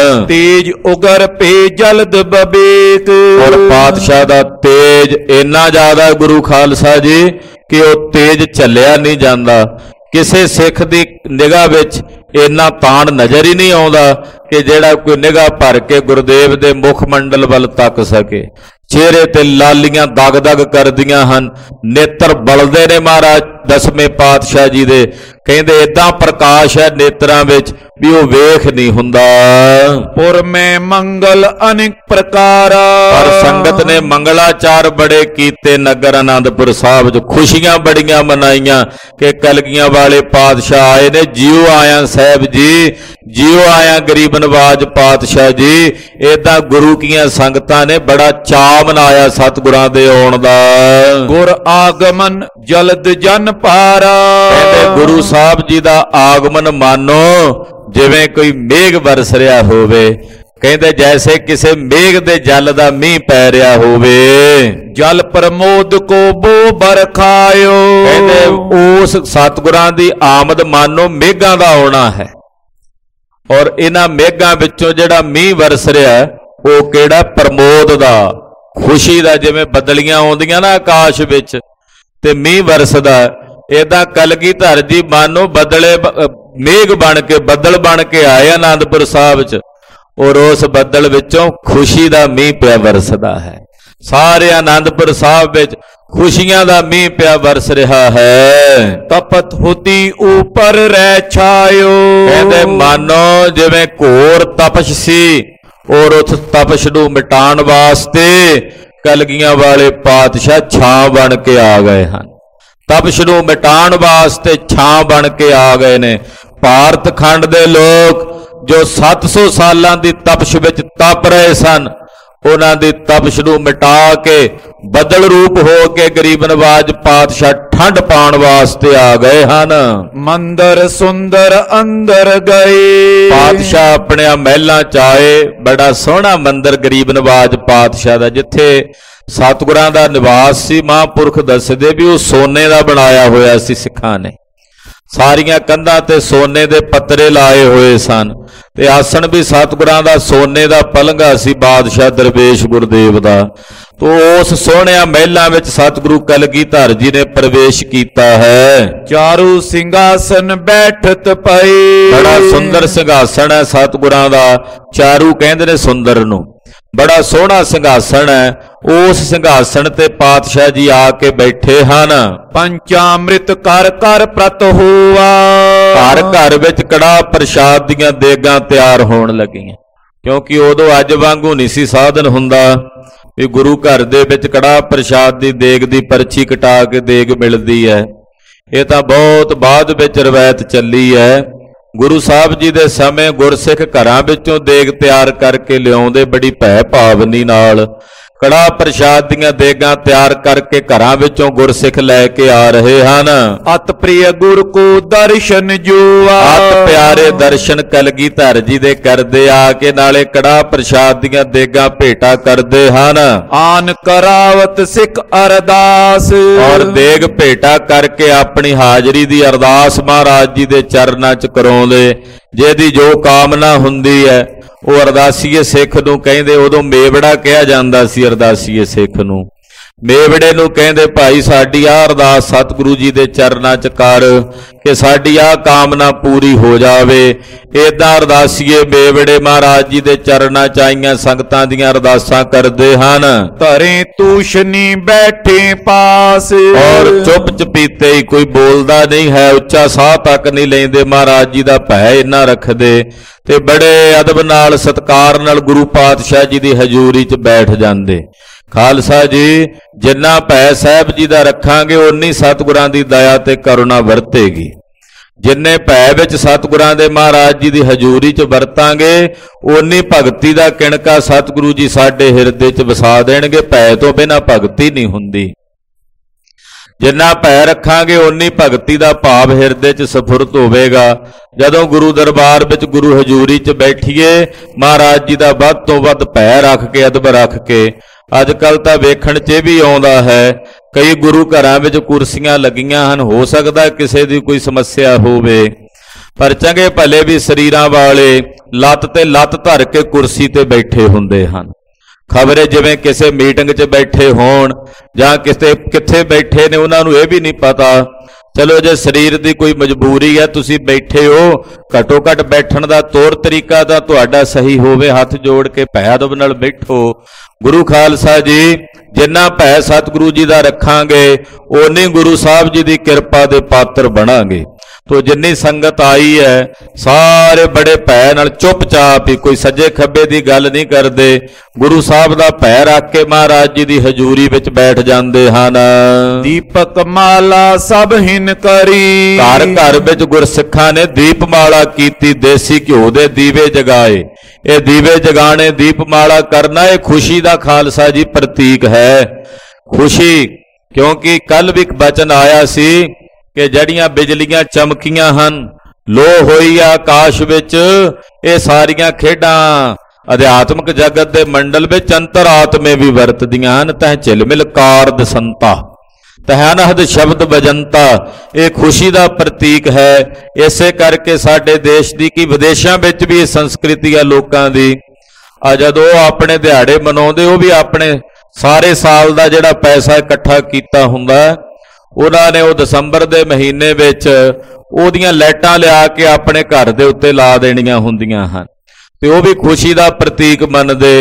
ਤੇਜ ਉਗਰ ਪੇ ਜਲਦ ਬਬੇਕ। ਔਰ ਪਾਤਸ਼ਾਹ ਦਾ ਤੇਜ ਇੰਨਾ ਜ਼ਿਆਦਾ ਗੁਰੂ ਖਾਲਸਾ ਜੀ ਕਿ ਉਹ ਤੇਜ ਝੱਲਿਆ ਨਹੀਂ ਜਾਂਦਾ। ਕਿਸੇ ਸਿੱਖ ਦੀ ਨਿਗਾਹ ਵਿੱਚ ਇੰਨਾ ਤਾਣ ਨਜ਼ਰ ਹੀ ਨਹੀਂ ਆਉਂਦਾ ਕਿ ਜਿਹੜਾ ਕੋਈ ਨਿਗਾਹ ਭਰ ਕੇ ਗੁਰਦੇਵ ਦੇ ਮੁਖ ਮੰਡਲ ਵੱਲ ਤੱਕ ਸਕੇ। ਚਿਹਰੇ ਤੇ ਲਾਲੀਆਂ ਦਗ ਦਗ ਕਰਦੀਆਂ ਹਨ, ਨੇਤਰ ਬਲਦੇ ਨੇ ਮਹਾਰਾਜ ਦਸਵੇਂ ਪਾਤਸ਼ਾਹ ਜੀ ਦੇ। ਕਹਿੰਦੇ ਏਦਾਂ ਪ੍ਰਕਾਸ਼ ਹੈ ਨੇਤਰਾਂ ਵਿੱਚ ਵੀ ਉਹ ਵੇਖ ਨਹੀਂ ਹੁੰਦਾ। ਪੁਰ ਮੈਂ ਮੰਗਲ ਅਨੇਕ ਪ੍ਰਕਾਰ। ਪਰ ਸੰਗਤ ਨੇ ਮੰਗਲਾਚਾਰ ਬੜੇ ਕੀਤੇ। ਨਗਰ ਆਨੰਦਪੁਰ ਸਾਹਿਬ 'ਚ ਖੁਸ਼ੀਆਂ ਬੜੀਆਂ ਮਨਾਈਆਂ ਕਿ ਕਲਗੀਆਂ ਵਾਲੇ ਪਾਤਸ਼ਾਹ ਆਏ ਨੇ। ਜਿਉ ਆਇਆ ਸਾਹਿਬ ਜੀ, ਜਿਉ ਆਇਆ ਗਰੀਬ ਨਵਾਜ ਪਾਤਸ਼ਾਹ ਜੀ। ਏਦਾਂ ਗੁਰੂ ਕੀਆਂ ਸੰਗਤਾਂ ਨੇ ਬੜਾ ਚਾਅ ਮਨਾਇਆ ਸਤਿਗੁਰਾਂ ਦੇ ਆਉਣ ਦਾ। ਗੁਰ ਆਗਮਨ ਜਲਦ ਜਨ ਪਾਰਾ। ਕਹਿੰਦੇ ਗੁਰੂ ਸਾਹਿਬ ਜੀ ਦਾ ਆਗਮਨ ਮਾਨੋ ਜਿਵੇਂ ਕੋਈ ਮੇਘ ਵਰਸ ਰਿਹਾ ਹੋਵੇ। ਕਹਿੰਦੇ ਜੈਸੇ ਕਿਸੇ ਮੇਘ ਦੇ ਜਲ ਦਾ ਮੀਂਹ ਪੈ ਰਿਹਾ ਹੋਵੇ। ਜਲ ਪ੍ਰਮੋਦ ਕੋ ਬੋ ਬਰਖਾਇਓ। ਕਹਿੰਦੇ ਉਸ ਸਤਿਗੁਰਾਂ ਦੀ ਆਮਦ ਮਾਨੋ ਮੇਘਾਂ ਦਾ ਆਉਣਾ ਹੈ, ਔਰ ਇਹਨਾਂ ਮੇਘਾਂ ਵਿੱਚੋਂ ਜਿਹੜਾ ਮੀਂਹ ਵਰਸ ਰਿਹਾ ਉਹ ਕਿਹੜਾ? ਪ੍ਰਮੋਦ ਦਾ, ਖੁਸ਼ੀ ਦਾ। ਜਿਵੇਂ ਬੱਦਲੀਆਂ ਆਉਂਦੀਆਂ ਨਾ ਆਕਾਸ਼ ਵਿੱਚ ਤੇ ਮੀਂਹ ਵਰਸਦਾ, ਏਦਾਂ ਕਲਗੀਧਰ ਜੀ ਮਾਨੋ ਬਦਲੇ ਮੇਘ ਬਣ ਕੇ, ਬੱਦਲ ਬਣ ਕੇ ਆਏ ਆਨੰਦਪੁਰ ਸਾਹਿਬ 'ਚ, ਔਰ ਉਸ ਬੱਦਲ ਵਿੱਚੋਂ ਖੁਸ਼ੀ ਦਾ ਮੀਂਹ ਪਿਆ ਵਰਸਦਾ ਹੈ। ਸਾਰੇ ਆਨੰਦਪੁਰ ਸਾਹਿਬ ਵਿੱਚ ਖੁਸ਼ੀਆਂ ਦਾ ਮੀਂਹ ਪਿਆ ਵਰਸ ਰਿਹਾ ਹੈ। ਤਪਤ ਹੁਤੀ ਉਪਰ ਰਹਿ ਛਾਇਓ। ਕਹਿੰਦੇ ਮਾਨੋ ਜਿਵੇਂ ਘੋਰ ਤਪਸ਼ ਸੀ, ਔਰ ਉਸ ਤਪਸ਼ ਨੂੰ ਮਿਟਾਉਣ ਵਾਸਤੇ ਕਲਗੀਆਂ ਵਾਲੇ ਪਾਤਸ਼ਾਹ ਛਾਂ ਬਣ ਕੇ ਆ ਗਏ ਹਨ। ਤਪਸ਼ ਨੂੰ ਮਿਟਾਉਣ ਵਾਸਤੇ ਛਾਂ ਬਣ ਕੇ ਆ ਗਏ ਨੇ। ਭਾਰਤ ਖੰਡ ਦੇ ਲੋਕ ਜੋ ਸੱਤ ਸੌ ਸਾਲਾਂ ਦੀ ਤਪਸ਼ ਵਿੱਚ ਤਪ ਰਹੇ ਸਨ, ਉਹਨਾਂ ਦੀ ਤਪਸ਼ ਨੂੰ ਮਿਟਾ ਕੇ ਬਦਲ ਰੂਪ ਹੋ ਕੇ ਗਰੀਬ ਨਵਾਜ ਪਾਤਸ਼ਾਹ ਠੰਡ ਪਾਉਣ ਵਾਸਤੇ ਆ ਗਏ ਹਨ। ਮੰਦਰ ਸੁੰਦਰ ਅੰਦਰ ਗਏ। ਪਾਤਸ਼ਾਹ ਆਪਣੇ ਮਹਿਲਾਂ ਚ ਆਏ। ਬੜਾ ਸੋਹਣਾ ਮੰਦਰ ਗਰੀਬ ਨਵਾਜ ਪਾਤਸ਼ਾਹ ਦਾ, ਜਿੱਥੇ ਸਤਿਗੁਰਾਂ ਦਾ ਨਿਵਾਸ ਸੀ। ਮਹਾਂਪੁਰਖ ਦੱਸਦੇ ਵੀ ਉਹ ਸੋਨੇ ਦਾ ਬਣਾਇਆ ਹੋਇਆ ਸੀ। ਸਿੱਖਾਂ ਨੇ ਸਾਰੀਆਂ ਕੰਧਾਂ ਤੇ ਸੋਨੇ ਦੇ ਪੱਤਰੇ ਲਾਏ ਹੋਏ ਸਨ, ਤੇ ਆਸਣ ਵੀ ਸਤਿਗੁਰਾਂ ਦਾ ਸੋਨੇ ਦਾ ਪਲੰਘਾ ਸੀ, ਬਾਦਸ਼ਾਹ ਦਰਵੇਸ਼ ਗੁਰਦੇਵ ਦਾ। ਤੋ ਉਸ ਸੋਹਣਿਆਂ ਮਹਿਲਾਂ ਵਿੱਚ ਸਤਿਗੁਰੂ ਕਲਗੀਧਰ ਜੀ ਨੇ ਪ੍ਰਵੇਸ਼ ਕੀਤਾ ਹੈ। ਚਾਰੂ ਸਿੰਘਾਸਨ ਬੈਠਤ ਪਏ। ਬੜਾ ਸੁੰਦਰ ਸਿੰਘਾਸਣ ਹੈ ਸਤਿਗੁਰਾਂ ਦਾ। ਚਾਰੂ ਕਹਿੰਦੇ ਨੇ ਸੁੰਦਰ ਨੂੰ। ਬੜਾ ਸੋਹਣਾ ਸਿੰਘਾਸਣ ਹੈ। ਉਸ ਸਿੰਘਾਸਣ ਤੇ ਪਾਤਸ਼ਾਹ ਜੀ ਆ ਕੇ ਬੈਠੇ ਹਨ। ਪੰਚਾਮ੍ਰਿਤ ਕਰ ਕਰ ਪ੍ਰਤ ਹੋਆ। ਘਰ ਘਰ ਵਿੱਚ ਕੜਾਹ ਪ੍ਰਸ਼ਾਦ ਦੀਆਂ ਦੇਗਾਂ ਤਿਆਰ ਹੋਣ ਲੱਗੀਆਂ, ਕਿਉਂਕਿ ਉਦੋਂ ਅੱਜ ਵਾਂਗੂ ਨਹੀਂ ਸੀ ਸਾਧਨ ਹੁੰਦਾ ਵੀ ਗੁਰੂ ਘਰ ਦੇ ਵਿੱਚ ਕੜਾਹ ਪ੍ਰਸ਼ਾਦ ਦੀ ਦੇਗ ਦੀ ਪਰਚੀ ਕਟਾ ਕੇ ਦੇਗ ਮਿਲਦੀ ਹੈ। ਇਹ ਤਾਂ ਬਹੁਤ ਬਾਅਦ ਵਿੱਚ ਰਵਾਇਤ ਚੱਲੀ ਹੈ। ਗੁਰੂ ਸਾਹਿਬ ਜੀ ਦੇ ਸਮੇਂ ਗੁਰਸਿੱਖ ਘਰਾਂ ਵਿੱਚੋਂ ਦੇਗ ਤਿਆਰ ਕਰਕੇ ਲਿਆਉਂਦੇ ਬੜੀ ਭੈ ਭਾਵਨੀ ਨਾਲ। ਕੜਾਹ ਪ੍ਰਸ਼ਾਦ ਦੀਆਂ ਦੇਗਾਂ ਤਿਆਰ ਕਰਕੇ ਘਰਾਂ ਵਿੱਚੋਂ ਗੁਰਸਿੱਖ ਲੈ ਕੇ ਆ ਰਹੇ ਹਨ। ਅਤ ਪ੍ਰਿਯ ਗੁਰ ਕੋ ਦਰਸ਼ਨ ਜੁਆ। ਅਤ ਪਿਆਰੇ ਦਰਸ਼ਨ ਕਲਗੀਧਰ ਜੀ ਦੇ ਕਰਦੇ ਆ ਕੇ, ਨਾਲੇ ਕੜਾਹ ਪ੍ਰਸ਼ਾਦ ਦੀਆਂ ਦੇਗਾਂ ਭੇਟਾ ਕਰਦੇ ਹਨ। ਆਨ ਕਰਾਵਤ ਸਿੱਖ ਅਰਦਾਸ। ਔਰ ਦੇਗ ਭੇਟਾ ਕਰਕੇ ਆਪਣੀ ਹਾਜ਼ਰੀ ਦੀ ਅਰਦਾਸ ਮਹਾਰਾਜ ਜੀ ਦੇ ਚਰਨਾਂ 'ਚ ਕਰਾਉਂਦੇ। ਜਿਹਦੀ ਜੋ ਕਾਮਨਾ ਹੁੰਦੀ ਹੈ ਉਹ ਅਰਦਾਸੀਏ ਸਿੱਖ ਨੂੰ ਕਹਿੰਦੇ। ਉਦੋਂ ਮੇਵੜਾ ਕਿਹਾ ਜਾਂਦਾ ਸੀ ਅਰਦਾਸੀਏ ਸਿੱਖ ਨੂੰ। ਮੇਵੜੇ ਨੂੰ ਕਹਿੰਦੇ ਭਾਈ ਸਾਡੀ ਆਹ ਅਰਦਾਸ ਸਤਿਗੁਰੂ ਜੀ ਦੇ ਚਰਨਾਂ 'ਚ ਕਰ ਕਿ ਸਾਡੀ ਆਹ ਕਾਮਨਾ ਪੂਰੀ ਹੋ ਜਾਵੇ। ਏਦਾਂ ਅਰਦਾਸੀਏ ਮੇਵੜੇ ਮਹਾਰਾਜ ਜੀ ਦੇ ਚਰਨਾਂ 'ਚ ਆਈਆਂ ਸੰਗਤਾਂ ਦੀਆਂ ਅਰਦਾਸਾਂ ਕਰਦੇ ਹਨ। ਧਰੇ ਤੂਸ਼ਨੀ ਬੈਠੇ ਪਾਸ। ਔਰ ਚੁੱਪ ਚਪੀਤੇ ਹੀ, ਕੋਈ ਬੋਲਦਾ ਨਹੀਂ ਹੈ, ਉੱਚਾ ਸਾਹ ਤੱਕ ਨਹੀਂ ਲੈਂਦੇ। ਮਹਾਰਾਜ ਜੀ ਦਾ ਭੈ ਇੰਨਾ ਰੱਖਦੇ ਤੇ ਬੜੇ ਅਦਬ ਨਾਲ ਸਤਿਕਾਰ ਨਾਲ ਗੁਰੂ ਪਾਤਸ਼ਾਹ ਜੀ ਦੀ ਹਜ਼ੂਰੀ 'ਚ ਬੈਠ ਜਾਂਦੇ। ਖਾਲਸਾ ਜੀ, ਜਿੰਨਾ ਭੈ ਸਾਹਿਬ ਜੀ ਦਾ ਰੱਖਾਂਗੇ ਓਨੀ ਸਤਿਗੁਰਾਂ ਦੀ ਦਇਆ ਤੇ ਕਰੁਣਾ ਵਰਤੇਗੀ। ਜਿੰਨੇ ਭੈ ਵਿੱਚ ਸਤਿਗੁਰਾਂ ਦੇ ਮਹਾਰਾਜ ਜੀ ਦੀ ਹਜ਼ੂਰੀ 'ਚ ਵਰਤਾਂਗੇ ਓਨੀ ਭਗਤੀ ਦਾ ਕਿਣਕਾ ਸਤਿਗੁਰੂ ਜੀ ਸਾਡੇ ਹਿਰਦੇ 'ਚ ਵਸਾ ਦੇਣਗੇ। ਭੈ ਤੋਂ ਬਿਨਾਂ ਭਗਤੀ ਨਹੀਂ ਹੁੰਦੀ। ਜਿੰਨਾ ਭੈ ਰੱਖਾਂਗੇ ਓਨੀ ਭਗਤੀ ਦਾ ਭਾਵ ਹਿਰਦੇ 'ਚ ਸਫੁਰਤ ਹੋਵੇਗਾ। ਜਦੋਂ ਗੁਰੂ ਦਰਬਾਰ ਵਿੱਚ ਗੁਰੂ ਹਜ਼ੂਰੀ 'ਚ ਬੈਠੀਏ ਮਹਾਰਾਜ ਜੀ ਦਾ ਵੱਧ ਤੋਂ ਵੱਧ ਭੈ ਰੱਖ ਕੇ, ਅਦਬ ਰੱਖ ਕੇ। ਅੱਜ ਕੱਲ ਤਾਂ ਵੇਖਣ 'ਚ ਵੀ ਆਉਂਦਾ ਹੈ, ਕਈ ਗੁਰੂ ਘਰਾਂ ਵਿੱਚ ਕੁਰਸੀਆਂ ਲੱਗੀਆਂ ਹਨ। ਹੋ ਸਕਦਾ ਕਿਸੇ ਦੀ ਕੋਈ ਸਮੱਸਿਆ ਹੋਵੇ, ਪਰ ਚੰਗੇ ਭਲੇ ਵੀ ਸਰੀਰਾਂ ਵਾਲੇ ਲੱਤ ਤੇ ਲੱਤ ਧਰ ਕੇ ਕੁਰਸੀ ਤੇ ਬੈਠੇ ਹੁੰਦੇ ਹਨ। ਖਬਰੇ ਜਿਵੇਂ ਕਿਸੇ ਮੀਟਿੰਗ 'ਚ ਬੈਠੇ ਹੋਣ ਜਾਂ ਕਿਤੇ ਕਿੱਥੇ ਬੈਠੇ ਨੇ ਉਹਨਾਂ ਨੂੰ ਇਹ ਵੀ ਨਹੀਂ ਪਤਾ। ਚਲੋ ਜੇ ਸਰੀਰ ਦੀ ਕੋਈ ਮਜਬੂਰੀ ਹੈ, ਤੁਸੀਂ ਬੈਠੇ ਹੋ, ਘੱਟੋ ਘੱਟ ਬੈਠਣ ਦਾ ਤੌਰ ਤਰੀਕਾ ਤਾਂ ਤੁਹਾਡਾ ਸਹੀ ਹੋਵੇ। ਹੱਥ ਜੋੜ ਕੇ ਭੈ ਅਦਬ ਨਾਲ ਬੈਠੋ। ਗੁਰੂ ਖਾਲਸਾ ਜੀ, ਜਿੰਨਾ ਭੈ ਸਤਿਗੁਰੂ ਜੀ ਦਾ ਰੱਖਾਂਗੇ ਓਨੀ ਗੁਰੂ ਸਾਹਿਬ ਜੀ ਦੀ ਕਿਰਪਾ ਦੇ ਪਾਤਰ ਬਣਾਂਗੇ। ਤੋ ਜਿੰਨੀ ਸੰਗਤ ਆਈ ਹੈ ਸਾਰੇ ਬੜੇ ਭੈ ਨਾਲ ਚੁੱਪਚਾਪ ਹੀ, ਕੋਈ ਸੱਜੇ ਖੱਬੇ ਦੀ ਗੱਲ ਨਹੀਂ ਕਰਦੇ, ਗੁਰੂ ਸਾਹਿਬ ਦਾ ਭੈ ਰੱਖ ਕੇ ਮਹਾਰਾਜ ਜੀ ਦੀ ਹਜ਼ੂਰੀ ਵਿੱਚ ਬੈਠ ਜਾਂਦੇ ਹਨ। ਦੀਪਕ ਮਾਲਾ ਸਭ ਹਿਨ ਕਰੀ। ਘਰ ਘਰ ਵਿੱਚ ਗੁਰਸਿੱਖਾਂ ਨੇ ਦੀਪਮਾਲਾ ਕੀਤੀ, ਦੇਸੀ ਘਿਓ ਦੇ ਦੀਵੇ ਜਗਾਏ। ਇਹ ਦੀਵੇ ਜਗਾਣੇ, ਦੀਪਮਾਲਾ ਕਰਨਾ ਇਹ ਖੁਸ਼ੀ ਦਾ ਖਾਲਸਾ ਜੀ ਪ੍ਰਤੀਕ ਹੈ। ਖੁਸ਼ੀ, ਕਿਉਂਕਿ ਕੱਲ ਵੀ ਬਚਨ ਆਇਆ ਸੀ ਕਿ ਜਿਹੜੀਆਂ ਬਿਜਲੀਆਂ ਚਮਕੀਆਂ ਹਨ, ਲੋ ਹੋਈ ਆ ਆਕਾਸ਼ ਵਿੱਚ, ਇਹ ਸਾਰੀਆਂ ਖੇਡਾਂ ਅਧਿਆਤਮਕ ਜਗਤ ਦੇ ਮੰਡਲ ਵਿੱਚ ਅੰਤਰ ਆਤਮੇ ਵੀ ਵਰਤਦੀਆਂ ਹਨ। ਤਹ ਝਿਲਮਿਲ ਕਾਰਦ ਸੰਤਾ ਤਹ ਅਨਹਦ ਸ਼ਬਦ ਬਜੰਤਾ। ਇਹ ਖੁਸ਼ੀ ਦਾ ਪ੍ਰਤੀਕ ਹੈ। ਇਸੇ ਕਰਕੇ ਸਾਡੇ ਦੇਸ਼ ਦੀ ਕੀ ਵਿਦੇਸ਼ਾਂ ਵਿੱਚ ਵੀ ਇਹ ਸੰਸਕ੍ਰਿਤੀ ਹੈ ਲੋਕਾਂ ਦੀ। ਆ ਜਦੋਂ ਉਹ ਆਪਣੇ ਦਿਹਾੜੇ ਮਨਾਉਂਦੇ ਉਹ ਵੀ ਆਪਣੇ ਸਾਰੇ ਸਾਲ ਦਾ ਜਿਹੜਾ ਪੈਸਾ ਇਕੱਠਾ ਕੀਤਾ ਹੁੰਦਾ ਉਹਨਾਂ ਨੇ ਉਹ ਦਸੰਬਰ ਦੇ ਮਹੀਨੇ ਵਿੱਚ ਉਹਦੀਆਂ ਲਾਈਟਾਂ ਲਿਆ ਕੇ ਆਪਣੇ ਘਰ ਦੇ ਉੱਤੇ ਲਾ ਦੇਣੀਆਂ ਹੁੰਦੀਆਂ ਹਨ ਤੇ ਉਹ ਵੀ ਖੁਸ਼ੀ ਦਾ ਪ੍ਰਤੀਕ ਮੰਨਦੇ।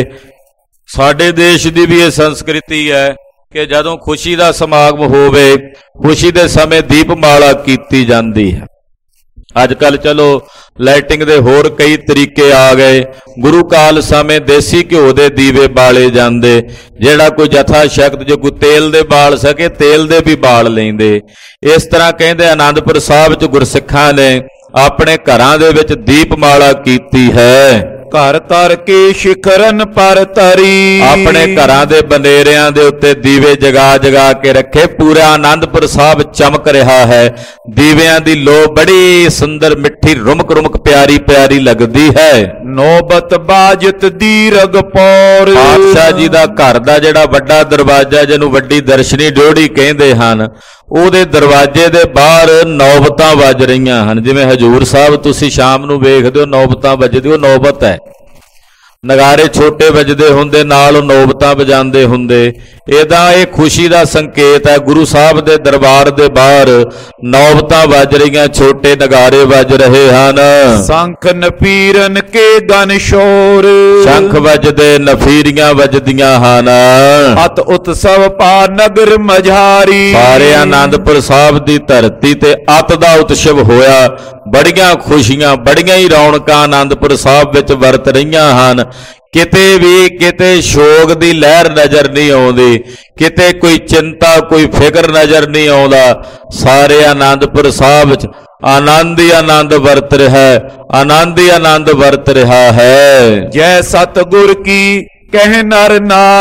ਸਾਡੇ ਦੇਸ਼ ਦੀ ਵੀ ਇਹ ਸੰਸਕ੍ਰਿਤੀ ਹੈ ਕਿ ਜਦੋਂ ਖੁਸ਼ੀ ਦਾ ਸਮਾਗਮ ਹੋਵੇ ਖੁਸ਼ੀ ਦੇ ਸਮੇਂ ਦੀਪਮਾਲਾ ਕੀਤੀ ਜਾਂਦੀ ਹੈ। ਅੱਜ ਕੱਲ੍ਹ ਚਲੋ ਲਾਈਟਿੰਗ ਦੇ ਹੋਰ ਕਈ ਤਰੀਕੇ ਆ ਗਏ। ਗੁਰੂ ਕਾਲ ਸਮੇਂ ਦੇਸੀ ਘਿਓ ਦੇ ਦੀਵੇ ਬਾਲੇ ਜਾਂਦੇ। ਜਿਹੜਾ ਕੋਈ ਜਥਾ ਸ਼ਕਤ ਜੋ ਕੋਈ ਤੇਲ ਦੇ ਬਾਲ ਸਕੇ ਤੇਲ ਦੇ ਵੀ ਬਾਲ ਲੈਂਦੇ। ਇਸ ਤਰ੍ਹਾਂ ਕਹਿੰਦੇ ਆਨੰਦਪੁਰ ਸਾਹਿਬ 'ਚ ਗੁਰਸਿੱਖਾਂ ਨੇ ਆਪਣੇ ਘਰਾਂ ਦੇ ਵਿੱਚ ਦੀਪਮਾਲਾ ਕੀਤੀ ਹੈ। ਘਰ ਤਰ ਕੇ ਸ਼ਿਖਰਨ ਪਰ ਤਰੀ ਆਪਣੇ ਘਰਾਂ ਦੇ ਬਨੇਰਿਆਂ ਦੇ ਉੱਤੇ ਦੀਵੇ ਜਗਾ ਜਗਾ ਕੇ ਰੱਖੇ। ਪੂਰਾ ਆਨੰਦਪੁਰ ਸਾਹਿਬ ਚਮਕ ਰਿਹਾ ਹੈ। ਦੀਵਿਆਂ ਦੀ ਲੋ ਬੜੀ ਸੁੰਦਰ ਮਿੱਠੀ ਰੁਮਕ ਰੁਮਕ ਪਿਆਰੀ ਪਿਆਰੀ ਲੱਗਦੀ ਹੈ। ਨੌਬਤ ਬਾਜਤ ਦੀਰਗ ਪੌਰ ਪਾਤਸ਼ਾਹ ਜੀ ਦਾ ਘਰ ਦਾ ਜਿਹੜਾ ਵੱਡਾ ਦਰਵਾਜ਼ਾ ਜਿਹਨੂੰ ਵੱਡੀ ਦਰਸ਼ਨੀ ਡਿਓੜੀ ਕਹਿੰਦੇ ਹਨ ਉਹਦੇ ਦਰਵਾਜ਼ੇ ਦੇ ਬਾਹਰ ਨੌਬਤਾਂ ਵੱਜ ਰਹੀਆਂ ਹਨ। ਜਿਵੇਂ ਹਜੂਰ ਸਾਹਿਬ ਤੁਸੀਂ ਸ਼ਾਮ ਨੂੰ ਵੇਖਦੇ ਹੋ ਨੌਬਤਾਂ ਵੱਜਦੀ ਉਹ ਨੌਬਤ ਹੈ। ਨਗਾਰੇ ਛੋਟੇ ਵੱਜਦੇ ਹੁੰਦੇ ਨਾਲ ਉਹ ਨੌਬਤਾਂ ਵਜਾਉਂਦੇ ਹੁੰਦੇ। ਇਹਦਾ ਇਹ ਖੁਸ਼ੀ ਦਾ ਸੰਕੇਤ ਹੈ। ਗੁਰੂ ਸਾਹਿਬ ਦੇ ਦਰਬਾਰ ਦੇ ਬਾਹਰ ਨੌਬਤਾਂ ਵੱਜ ਰਹੀਆਂ ਛੋਟੇ ਨਗਾਰੇ ਵੱਜ ਰਹੇ ਹਨ। ਸ਼ੰਖ ਨਪੀਰਨ ਕੇ ਗਨ ਸ਼ੋਰ ਸ਼ੰਖ ਵੱਜਦੇ ਨਫੀਰੀਆਂ ਵੱਜਦੀਆਂ ਹਨ। ਅਤ ਉਤਸਵ ਪਾ ਨਗਰ ਮਝਾਰੀ ਸਾਰੇ ਆਨੰਦਪੁਰ ਸਾਹਿਬ ਦੀ ਧਰਤੀ ਤੇ ਅਤ ਦਾ ਉਤਸਵ ਹੋਇਆ। ਬੜੀਆਂ ਖੁਸ਼ੀਆਂ ਬੜੀਆਂ ਹੀ ਰੌਣਕਾਂ ਆਨੰਦਪੁਰ ਸਾਹਿਬ ਵਿੱਚ ਵਰਤ ਰਹੀਆਂ ਹਨ। ਕਿਤੇ ਵੀ ਕਿਤੇ ਸ਼ੋਕ ਦੀ ਲਹਿਰ ਨਜ਼ਰ ਨਹੀਂ ਆਉਂਦੀ। ਕਿਤੇ ਕੋਈ ਚਿੰਤਾ ਕੋਈ ਫਿਕਰ ਨਜ਼ਰ ਨਹੀਂ ਆਉਂਦਾ। ਸਾਰੇ ਆਨੰਦਪੁਰ ਸਾਹਿਬ 'ਚ ਆਨੰਦ ਹੀ ਆਨੰਦ ਵਰਤ ਰਿਹਾ ਆਨੰਦ ਹੀ ਆਨੰਦ ਵਰਤ ਰਿਹਾ ਹੈ। ਜੈ ਸਤਿਗੁਰ ਕੀ ਕਹਿ ਨਰ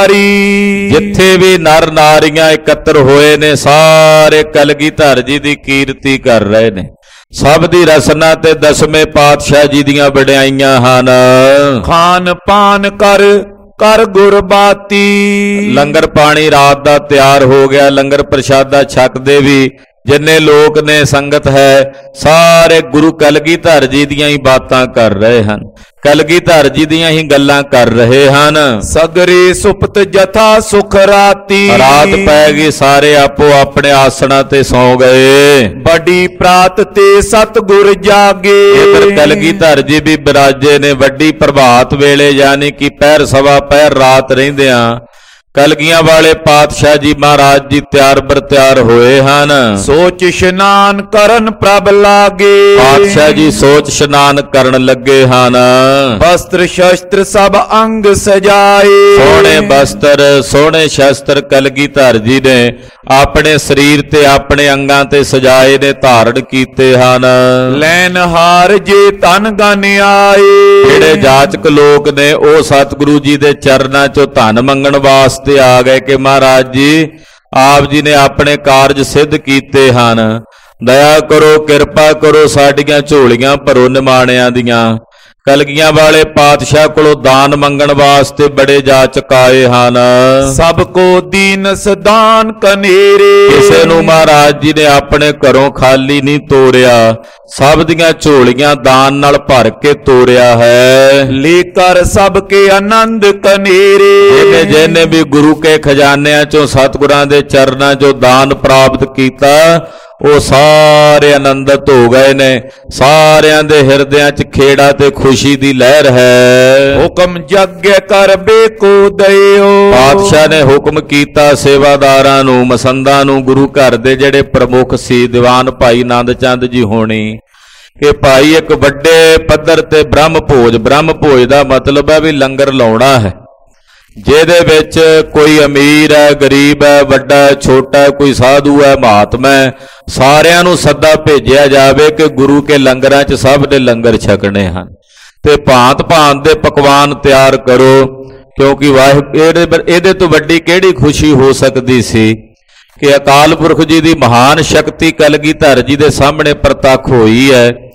ਨਾਰੀ ਜਿੱਥੇ ਵੀ ਨਰ ਨਾਰੀਆਂ ਇਕੱਤਰ ਹੋਏ ਨੇ ਸਾਰੇ ਕਲਗੀਧਰ ਜੀ ਦੀ ਕੀਰਤੀ ਕਰ ਰਹੇ ਨੇ। ਸਭ ਦੀ ਰਸਨਾ ਤੇ ਦਸਵੇਂ ਪਾਤਸ਼ਾਹ ਜੀ ਦੀਆਂ ਵਡਿਆਈਆਂ ਹਨ। ਖਾਨ ਪਾਨ ਕਰ ਕਰ ਗੁਰਬਾਤੀ ਲੰਗਰ ਪਾਣੀ ਰਾਤ ਦਾ ਤਿਆਰ ਹੋ ਗਿਆ। ਲੰਗਰ ਪ੍ਰਸ਼ਾਦਾ ਛਕਦੇ ਵੀ ਜਿੰਨੇ ਲੋਕ ਨੇ ਸੰਗਤ ਹੈ ਸਾਰੇ ਗੁਰੂ ਕਲਗੀਧਰ ਜੀ ਦੀਆਂ ਹੀ ਬਾਤਾਂ ਕਰ ਰਹੇ ਹਨ। ਕਲਗੀਧਰ ਜੀ ਦੀਆਂ ਹੀ ਗੱਲਾਂ ਕਰ ਰਹੇ ਹਨ। ਸਗਰੇ ਸੁਪਤ ਜਥਾ ਸੁਖ ਰਾਤੀ ਰਾਤ ਪੈ ਗਈ ਸਾਰੇ ਆਪੋ ਆਪਣੇ ਆਸਣਾਂ ਤੇ ਸੌ ਗਏ। ਵੱਡੀ ਪ੍ਰਾਤ ਤੇ ਸਤਿਗੁਰ ਜਾਗੇ ਇਧਰ ਕਲਗੀਧਰ ਜੀ ਵੀ ਬਿਰਾਜੇ ਨੇ। ਵੱਡੀ ਪ੍ਰਭਾਤ ਵੇਲੇ ਯਾਨੀ ਕਿ ਪਹਿਰ ਸਵਾ ਪਹਿਰ ਰਾਤ ਰਹਿੰਦਿਆਂ ਕਲਗੀਆਂ ਵਾਲੇ ਪਾਤਸ਼ਾਹ ਜੀ ਮਹਾਰਾਜ ਜੀ ਤਿਆਰ ਬਰ ਤਿਆਰ ਹੋਏ ਹਨ। ਸੋਚ ਇਸ਼ਨਾਨ ਕਰਨ ਪ੍ਰਭ ਲਾਗੇ ਪਾਤਸ਼ਾਹ ਜੀ ਸੋਚ ਇਸ਼ਨਾਨ ਕਰਨ ਲੱਗੇ ਹਨ। ਵਸਤਰ ਸ਼ਸਤਰ ਸਭ ਅੰਗ ਸਜਾਏ ਸੋਹਣੇ ਵਸਤਰ ਸੋਹਣੇ ਸ਼ਸਤਰ ਕਲਗੀਧਰ ਜੀ ਨੇ ਆਪਣੇ ਸਰੀਰ ਤੇ ਆਪਣੇ ਅੰਗਾਂ ਤੇ ਸਜਾਏ ਨੇ ਧਾਰਨ ਕੀਤੇ ਹਨ। ਲੈਨ ਹਾਰ ਜੇ ਧਨ ਗਨ ਆਏ ਜਿਹੜੇ ਜਾਚਕ ਲੋਕ ਨੇ ਉਹ ਸਤਿਗੁਰੂ ਜੀ ਦੇ ਚਰਨਾਂ 'ਚੋਂ ਧਨ ਮੰਗਣ ਵਾਸਤੇ ਤੇ ਆ ਗਏ ਕਿ ਮਹਾਰਾਜ ਜੀ ਆਪ ਜੀ ਨੇ ਆਪਣੇ ਕਾਰਜ ਸਿੱਧ ਕੀਤੇ ਹਨ। ਦਇਆ ਕਰੋ ਕਿਰਪਾ ਕਰੋ ਸਾਡੀਆਂ ਝੋਲੀਆਂ ਭਰੋ ਨਿਮਾਣਿਆਂ ਦੀਆਂ। ਕਲਗੀਆਂ ਵਾਲੇ ਪਾਤਸ਼ਾਹ ਕੋਲੋਂ ਦਾਨ ਮੰਗਣ ਵਾਸਤੇ ਬੜੇ ਜਾਚਕ ਆਏ ਹਨ। ਸਭ ਕੋ ਦੀਨਸ ਦਾਨ ਕਨੇਰੇ ਕਿਸੇ ਨੂੰ ਮਹਾਰਾਜ ਜੀ ਨੇ ਆਪਣੇ ਘਰੋਂ ਖਾਲੀ ਨਹੀਂ ਤੋਰਿਆ। ਸਭ ਦੀਆਂ ਝੋਲੀਆਂ ਦਾਨ ਨਾਲ ਭਰ ਕੇ ਤੋਰਿਆ ਹੈ। ਲੇਕਰ ਸਭ ਕੇ ਆਨੰਦ ਕਨੇਰੇ ਜਿਹਨੇ ਜਿਹਨੇ ਵੀ ਗੁਰੂ ਕੇ ਖਜ਼ਾਨਿਆਂ ਚੋਂ ਸਤਿਗੁਰਾਂ ਦੇ ਚਰਨਾਂ ਚੋਂ ਦਾਨ ਪ੍ਰਾਪਤ ਕੀਤਾ ਉਹ ਸਾਰੇ ਆਨੰਦਿਤ ਹੋ ਗਏ ਨੇ। ਸਾਰਿਆਂ ਦੇ ਹਿਰਦਿਆਂ 'ਚ ਖੇੜਾ ਤੇ ਖੁਸ਼ੀ ਦੀ ਲਹਿਰ ਹੈ। ਹੁਕਮ ਜਗ ਕਰ ਬੇਕੋ ਦਇਓ ਪਾਤਸ਼ਾਹ ਨੇ ਹੁਕਮ ਕੀਤਾ ਸੇਵਾਦਾਰਾਂ ਨੂੰ ਮਸੰਦਾਂ ਨੂੰ ਗੁਰੂ ਘਰ ਦੇ ਜਿਹੜੇ ਪ੍ਰਮੁੱਖ ਸੀ ਦੀਵਾਨ ਭਾਈ ਆਨੰਦ ਚੰਦ ਜੀ ਹੋਣੀ ਕਿ ਭਾਈ ਇੱਕ ਵੱਡੇ ਪੱਧਰ ਤੇ ਬ੍ਰਹਮ ਭੋਜ ਬ੍ਰਹਮ ਭੋਜ ਦਾ ਮਤਲਬ ਹੈ ਵੀ ਲੰਗਰ ਲਾਉਣਾ ਹੈ ਜਿਹਦੇ ਵਿੱਚ ਕੋਈ ਅਮੀਰ ਹੈ ਗਰੀਬ ਹੈ ਵੱਡਾ ਛੋਟਾ ਕੋਈ ਸਾਧੂ ਹੈ ਮਹਾਤਮਾ ਹੈ ਸਾਰਿਆਂ ਨੂੰ ਸੱਦਾ ਭੇਜਿਆ ਜਾਵੇ ਕਿ ਗੁਰੂ ਕੇ ਲੰਗਰਾਂ 'ਚ ਸਭ ਨੇ ਲੰਗਰ ਛਕਣੇ ਹਨ ਤੇ ਭਾਂਤ ਭਾਂਤ ਦੇ ਪਕਵਾਨ ਤਿਆਰ ਕਰੋ ਕਿਉਂਕਿ ਵਾਹਿਗੁਰੂ ਇਹਦੇ ਤੋਂ ਵੱਡੀ ਕਿਹੜੀ ਖੁਸ਼ੀ ਹੋ ਸਕਦੀ ਸੀ ਕਿ ਅਕਾਲ ਪੁਰਖ ਜੀ ਦੀ ਮਹਾਨ ਸ਼ਕਤੀ ਕਲਗੀਧਰ ਜੀ ਦੇ ਸਾਹਮਣੇ ਪ੍ਰਤੱਖ ਹੋਈ ਹੈ।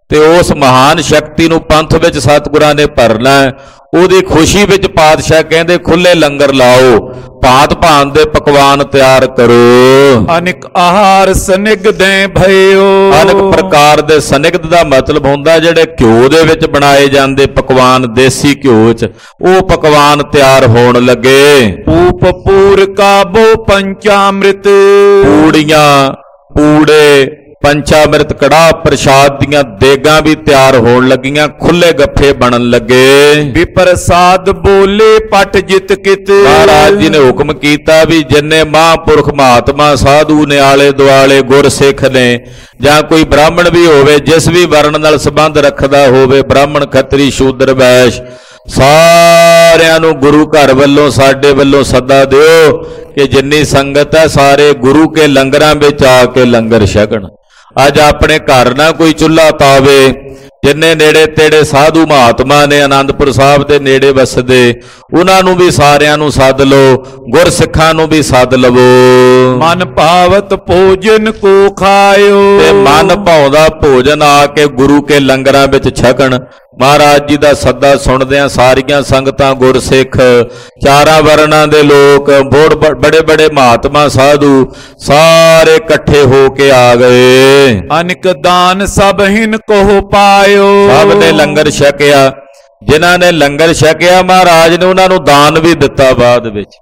ਤੇ ਉਸ ਮਹਾਨ ਸ਼ਕਤੀ ਨੂੰ ਪੰਥ ਵਿੱਚ ਸਤਿਗੁਰਾਂ ਨੇ ਭਰਨਾ। ਉਹਦੀ ਖੁਸ਼ੀ ਵਿੱਚ ਪਾਤਸ਼ਾਹ ਕਹਿੰਦੇ ਖੁੱਲੇ ਲੰਗਰ ਲਾਓ, ਭਾਂਤ ਭਾਂਤ ਦੇ ਪਕਵਾਨ ਤਿਆਰ ਕਰੋ। ਅਨਿਕ ਆਹਾਰ ਸਨਿਗਧੈ ਭਇਓ। ਅਨੇਕ ਪ੍ਰਕਾਰ ਦੇ ਸਨਿਗਧ ਦਾ ਮਤਲਬ ਹੁੰਦਾ ਜਿਹੜੇ ਘਿਓ ਦੇ ਵਿੱਚ ਬਣਾਏ ਜਾਂਦੇ ਪਕਵਾਨ, ਦੇਸੀ ਘਿਓ 'ਚ ਉਹ ਪਕਵਾਨ ਤਿਆਰ ਹੋਣ ਲੱਗੇ। ਊਪ ਪੂਰ ਕਾਬੋ ਪੰਚਾਮ੍ਰਿਤ। ਪੂੜੀਆਂ, ਪੂੜੇ, ਪੰਚਾਮ੍ਰਿਤ, ਕੜਾਹ ਪ੍ਰਸ਼ਾਦ ਦੀਆਂ ਦੇਗਾਂ ਵੀ ਤਿਆਰ ਹੋਣ ਲੱਗੀਆਂ, ਖੁੱਲੇ ਗੱਫੇ ਬਣਨ ਲੱਗੇ। ਵਿਪਰਸਾਦ ਬੋਲੇ ਪਟ ਜਿਤ ਕਿਤ। ਮਹਾਰਾਜ ਜੀ ਨੇ ਹੁਕਮ ਕੀਤਾ ਵੀ ਜਿੰਨੇ ਮਹਾਂਪੁਰਖ ਮਹਾਤਮਾ ਸਾਧੂ ਨੇ ਆਲੇ ਦੁਆਲੇ ਗੁਰਸਿੱਖ ਨੇ ਜਾਂ ਕੋਈ ਬ੍ਰਾਹਮਣ ਵੀ ਹੋਵੇ, ਜਿਸ ਵੀ ਵਰਣ ਨਾਲ ਸੰਬੰਧ ਰੱਖਦਾ ਹੋਵੇ, ਬ੍ਰਾਹਮਣ ਖੱਤਰੀ ਸ਼ੂਦਰ ਵੈਸ਼, ਸਾਰਿਆਂ ਨੂੰ ਗੁਰੂ ਘਰ ਵੱਲੋਂ ਸਾਡੇ ਵੱਲੋਂ ਸੱਦਾ ਦਿਓ ਕਿ ਜਿੰਨੀ ਸੰਗਤ ਹੈ ਸਾਰੇ ਗੁਰੂ ਕੇ ਲੰਗਰਾਂ ਵਿੱਚ ਆ ਕੇ ਲੰਗਰ ਛਕਣ। ਅੱਜ ਆਪਣੇ ਘਰ ਨਾ ਕੋਈ ਚੁੱਲ੍ਹਾ ਤਾਵੇ, ਜਿੰਨੇ ਨੇੜੇ ਤੇੜੇ ਸਾਧੂ ਮਹਾਤਮਾ ਨੇ ਆਨੰਦਪੁਰ ਸਾਹਿਬ ਦੇ ਨੇੜੇ ਵਸਦੇ, ਉਹਨਾਂ ਨੂੰ ਵੀ ਸਾਰਿਆਂ ਨੂੰ ਸੱਦ ਲਓ, ਗੁਰਸਿੱਖਾਂ ਨੂੰ ਵੀ ਸੱਦ ਲਵੋ। ਮਨ ਭਾਵਤ ਭੋਜਨ ਕੋ ਖਾਇਓ। ਤੇ ਮਨ ਭਾਉਂਦਾ ਭੋਜਨ ਆ ਕੇ ਗੁਰੂ ਕੇ ਲੰਗਰਾਂ ਵਿੱਚ ਛਕਣ। ਮਹਾਰਾਜ ਜੀ ਦਾ ਸੱਦਾ ਸੁਣਦਿਆਂ ਸਾਰੀਆਂ ਸੰਗਤਾਂ, ਗੁਰਸਿੱਖ, ਚਾਰਾਂ ਵਰਨਾਂ ਦੇ ਲੋਕ, ਬੜੇ ਬੜੇ ਮਹਾਤਮਾ ਸਾਧੂ ਸਾਰੇ ਇਕੱਠੇ ਹੋ ਕੇ ਆ ਗਏ। ਅਨਿਕ ਦਾਨ ਸਭ ਹਿਨ ਕੋ ਪਾਇਓ। ਸਭ ਨੇ ਲੰਗਰ ਛਕਿਆ। ਜਿਨ੍ਹਾਂ ਨੇ ਲੰਗਰ ਛਕਿਆ ਮਹਾਰਾਜ ਨੇ ਉਹਨਾਂ ਨੂੰ ਦਾਨ ਵੀ ਦਿੱਤਾ ਬਾਅਦ ਵਿੱਚ।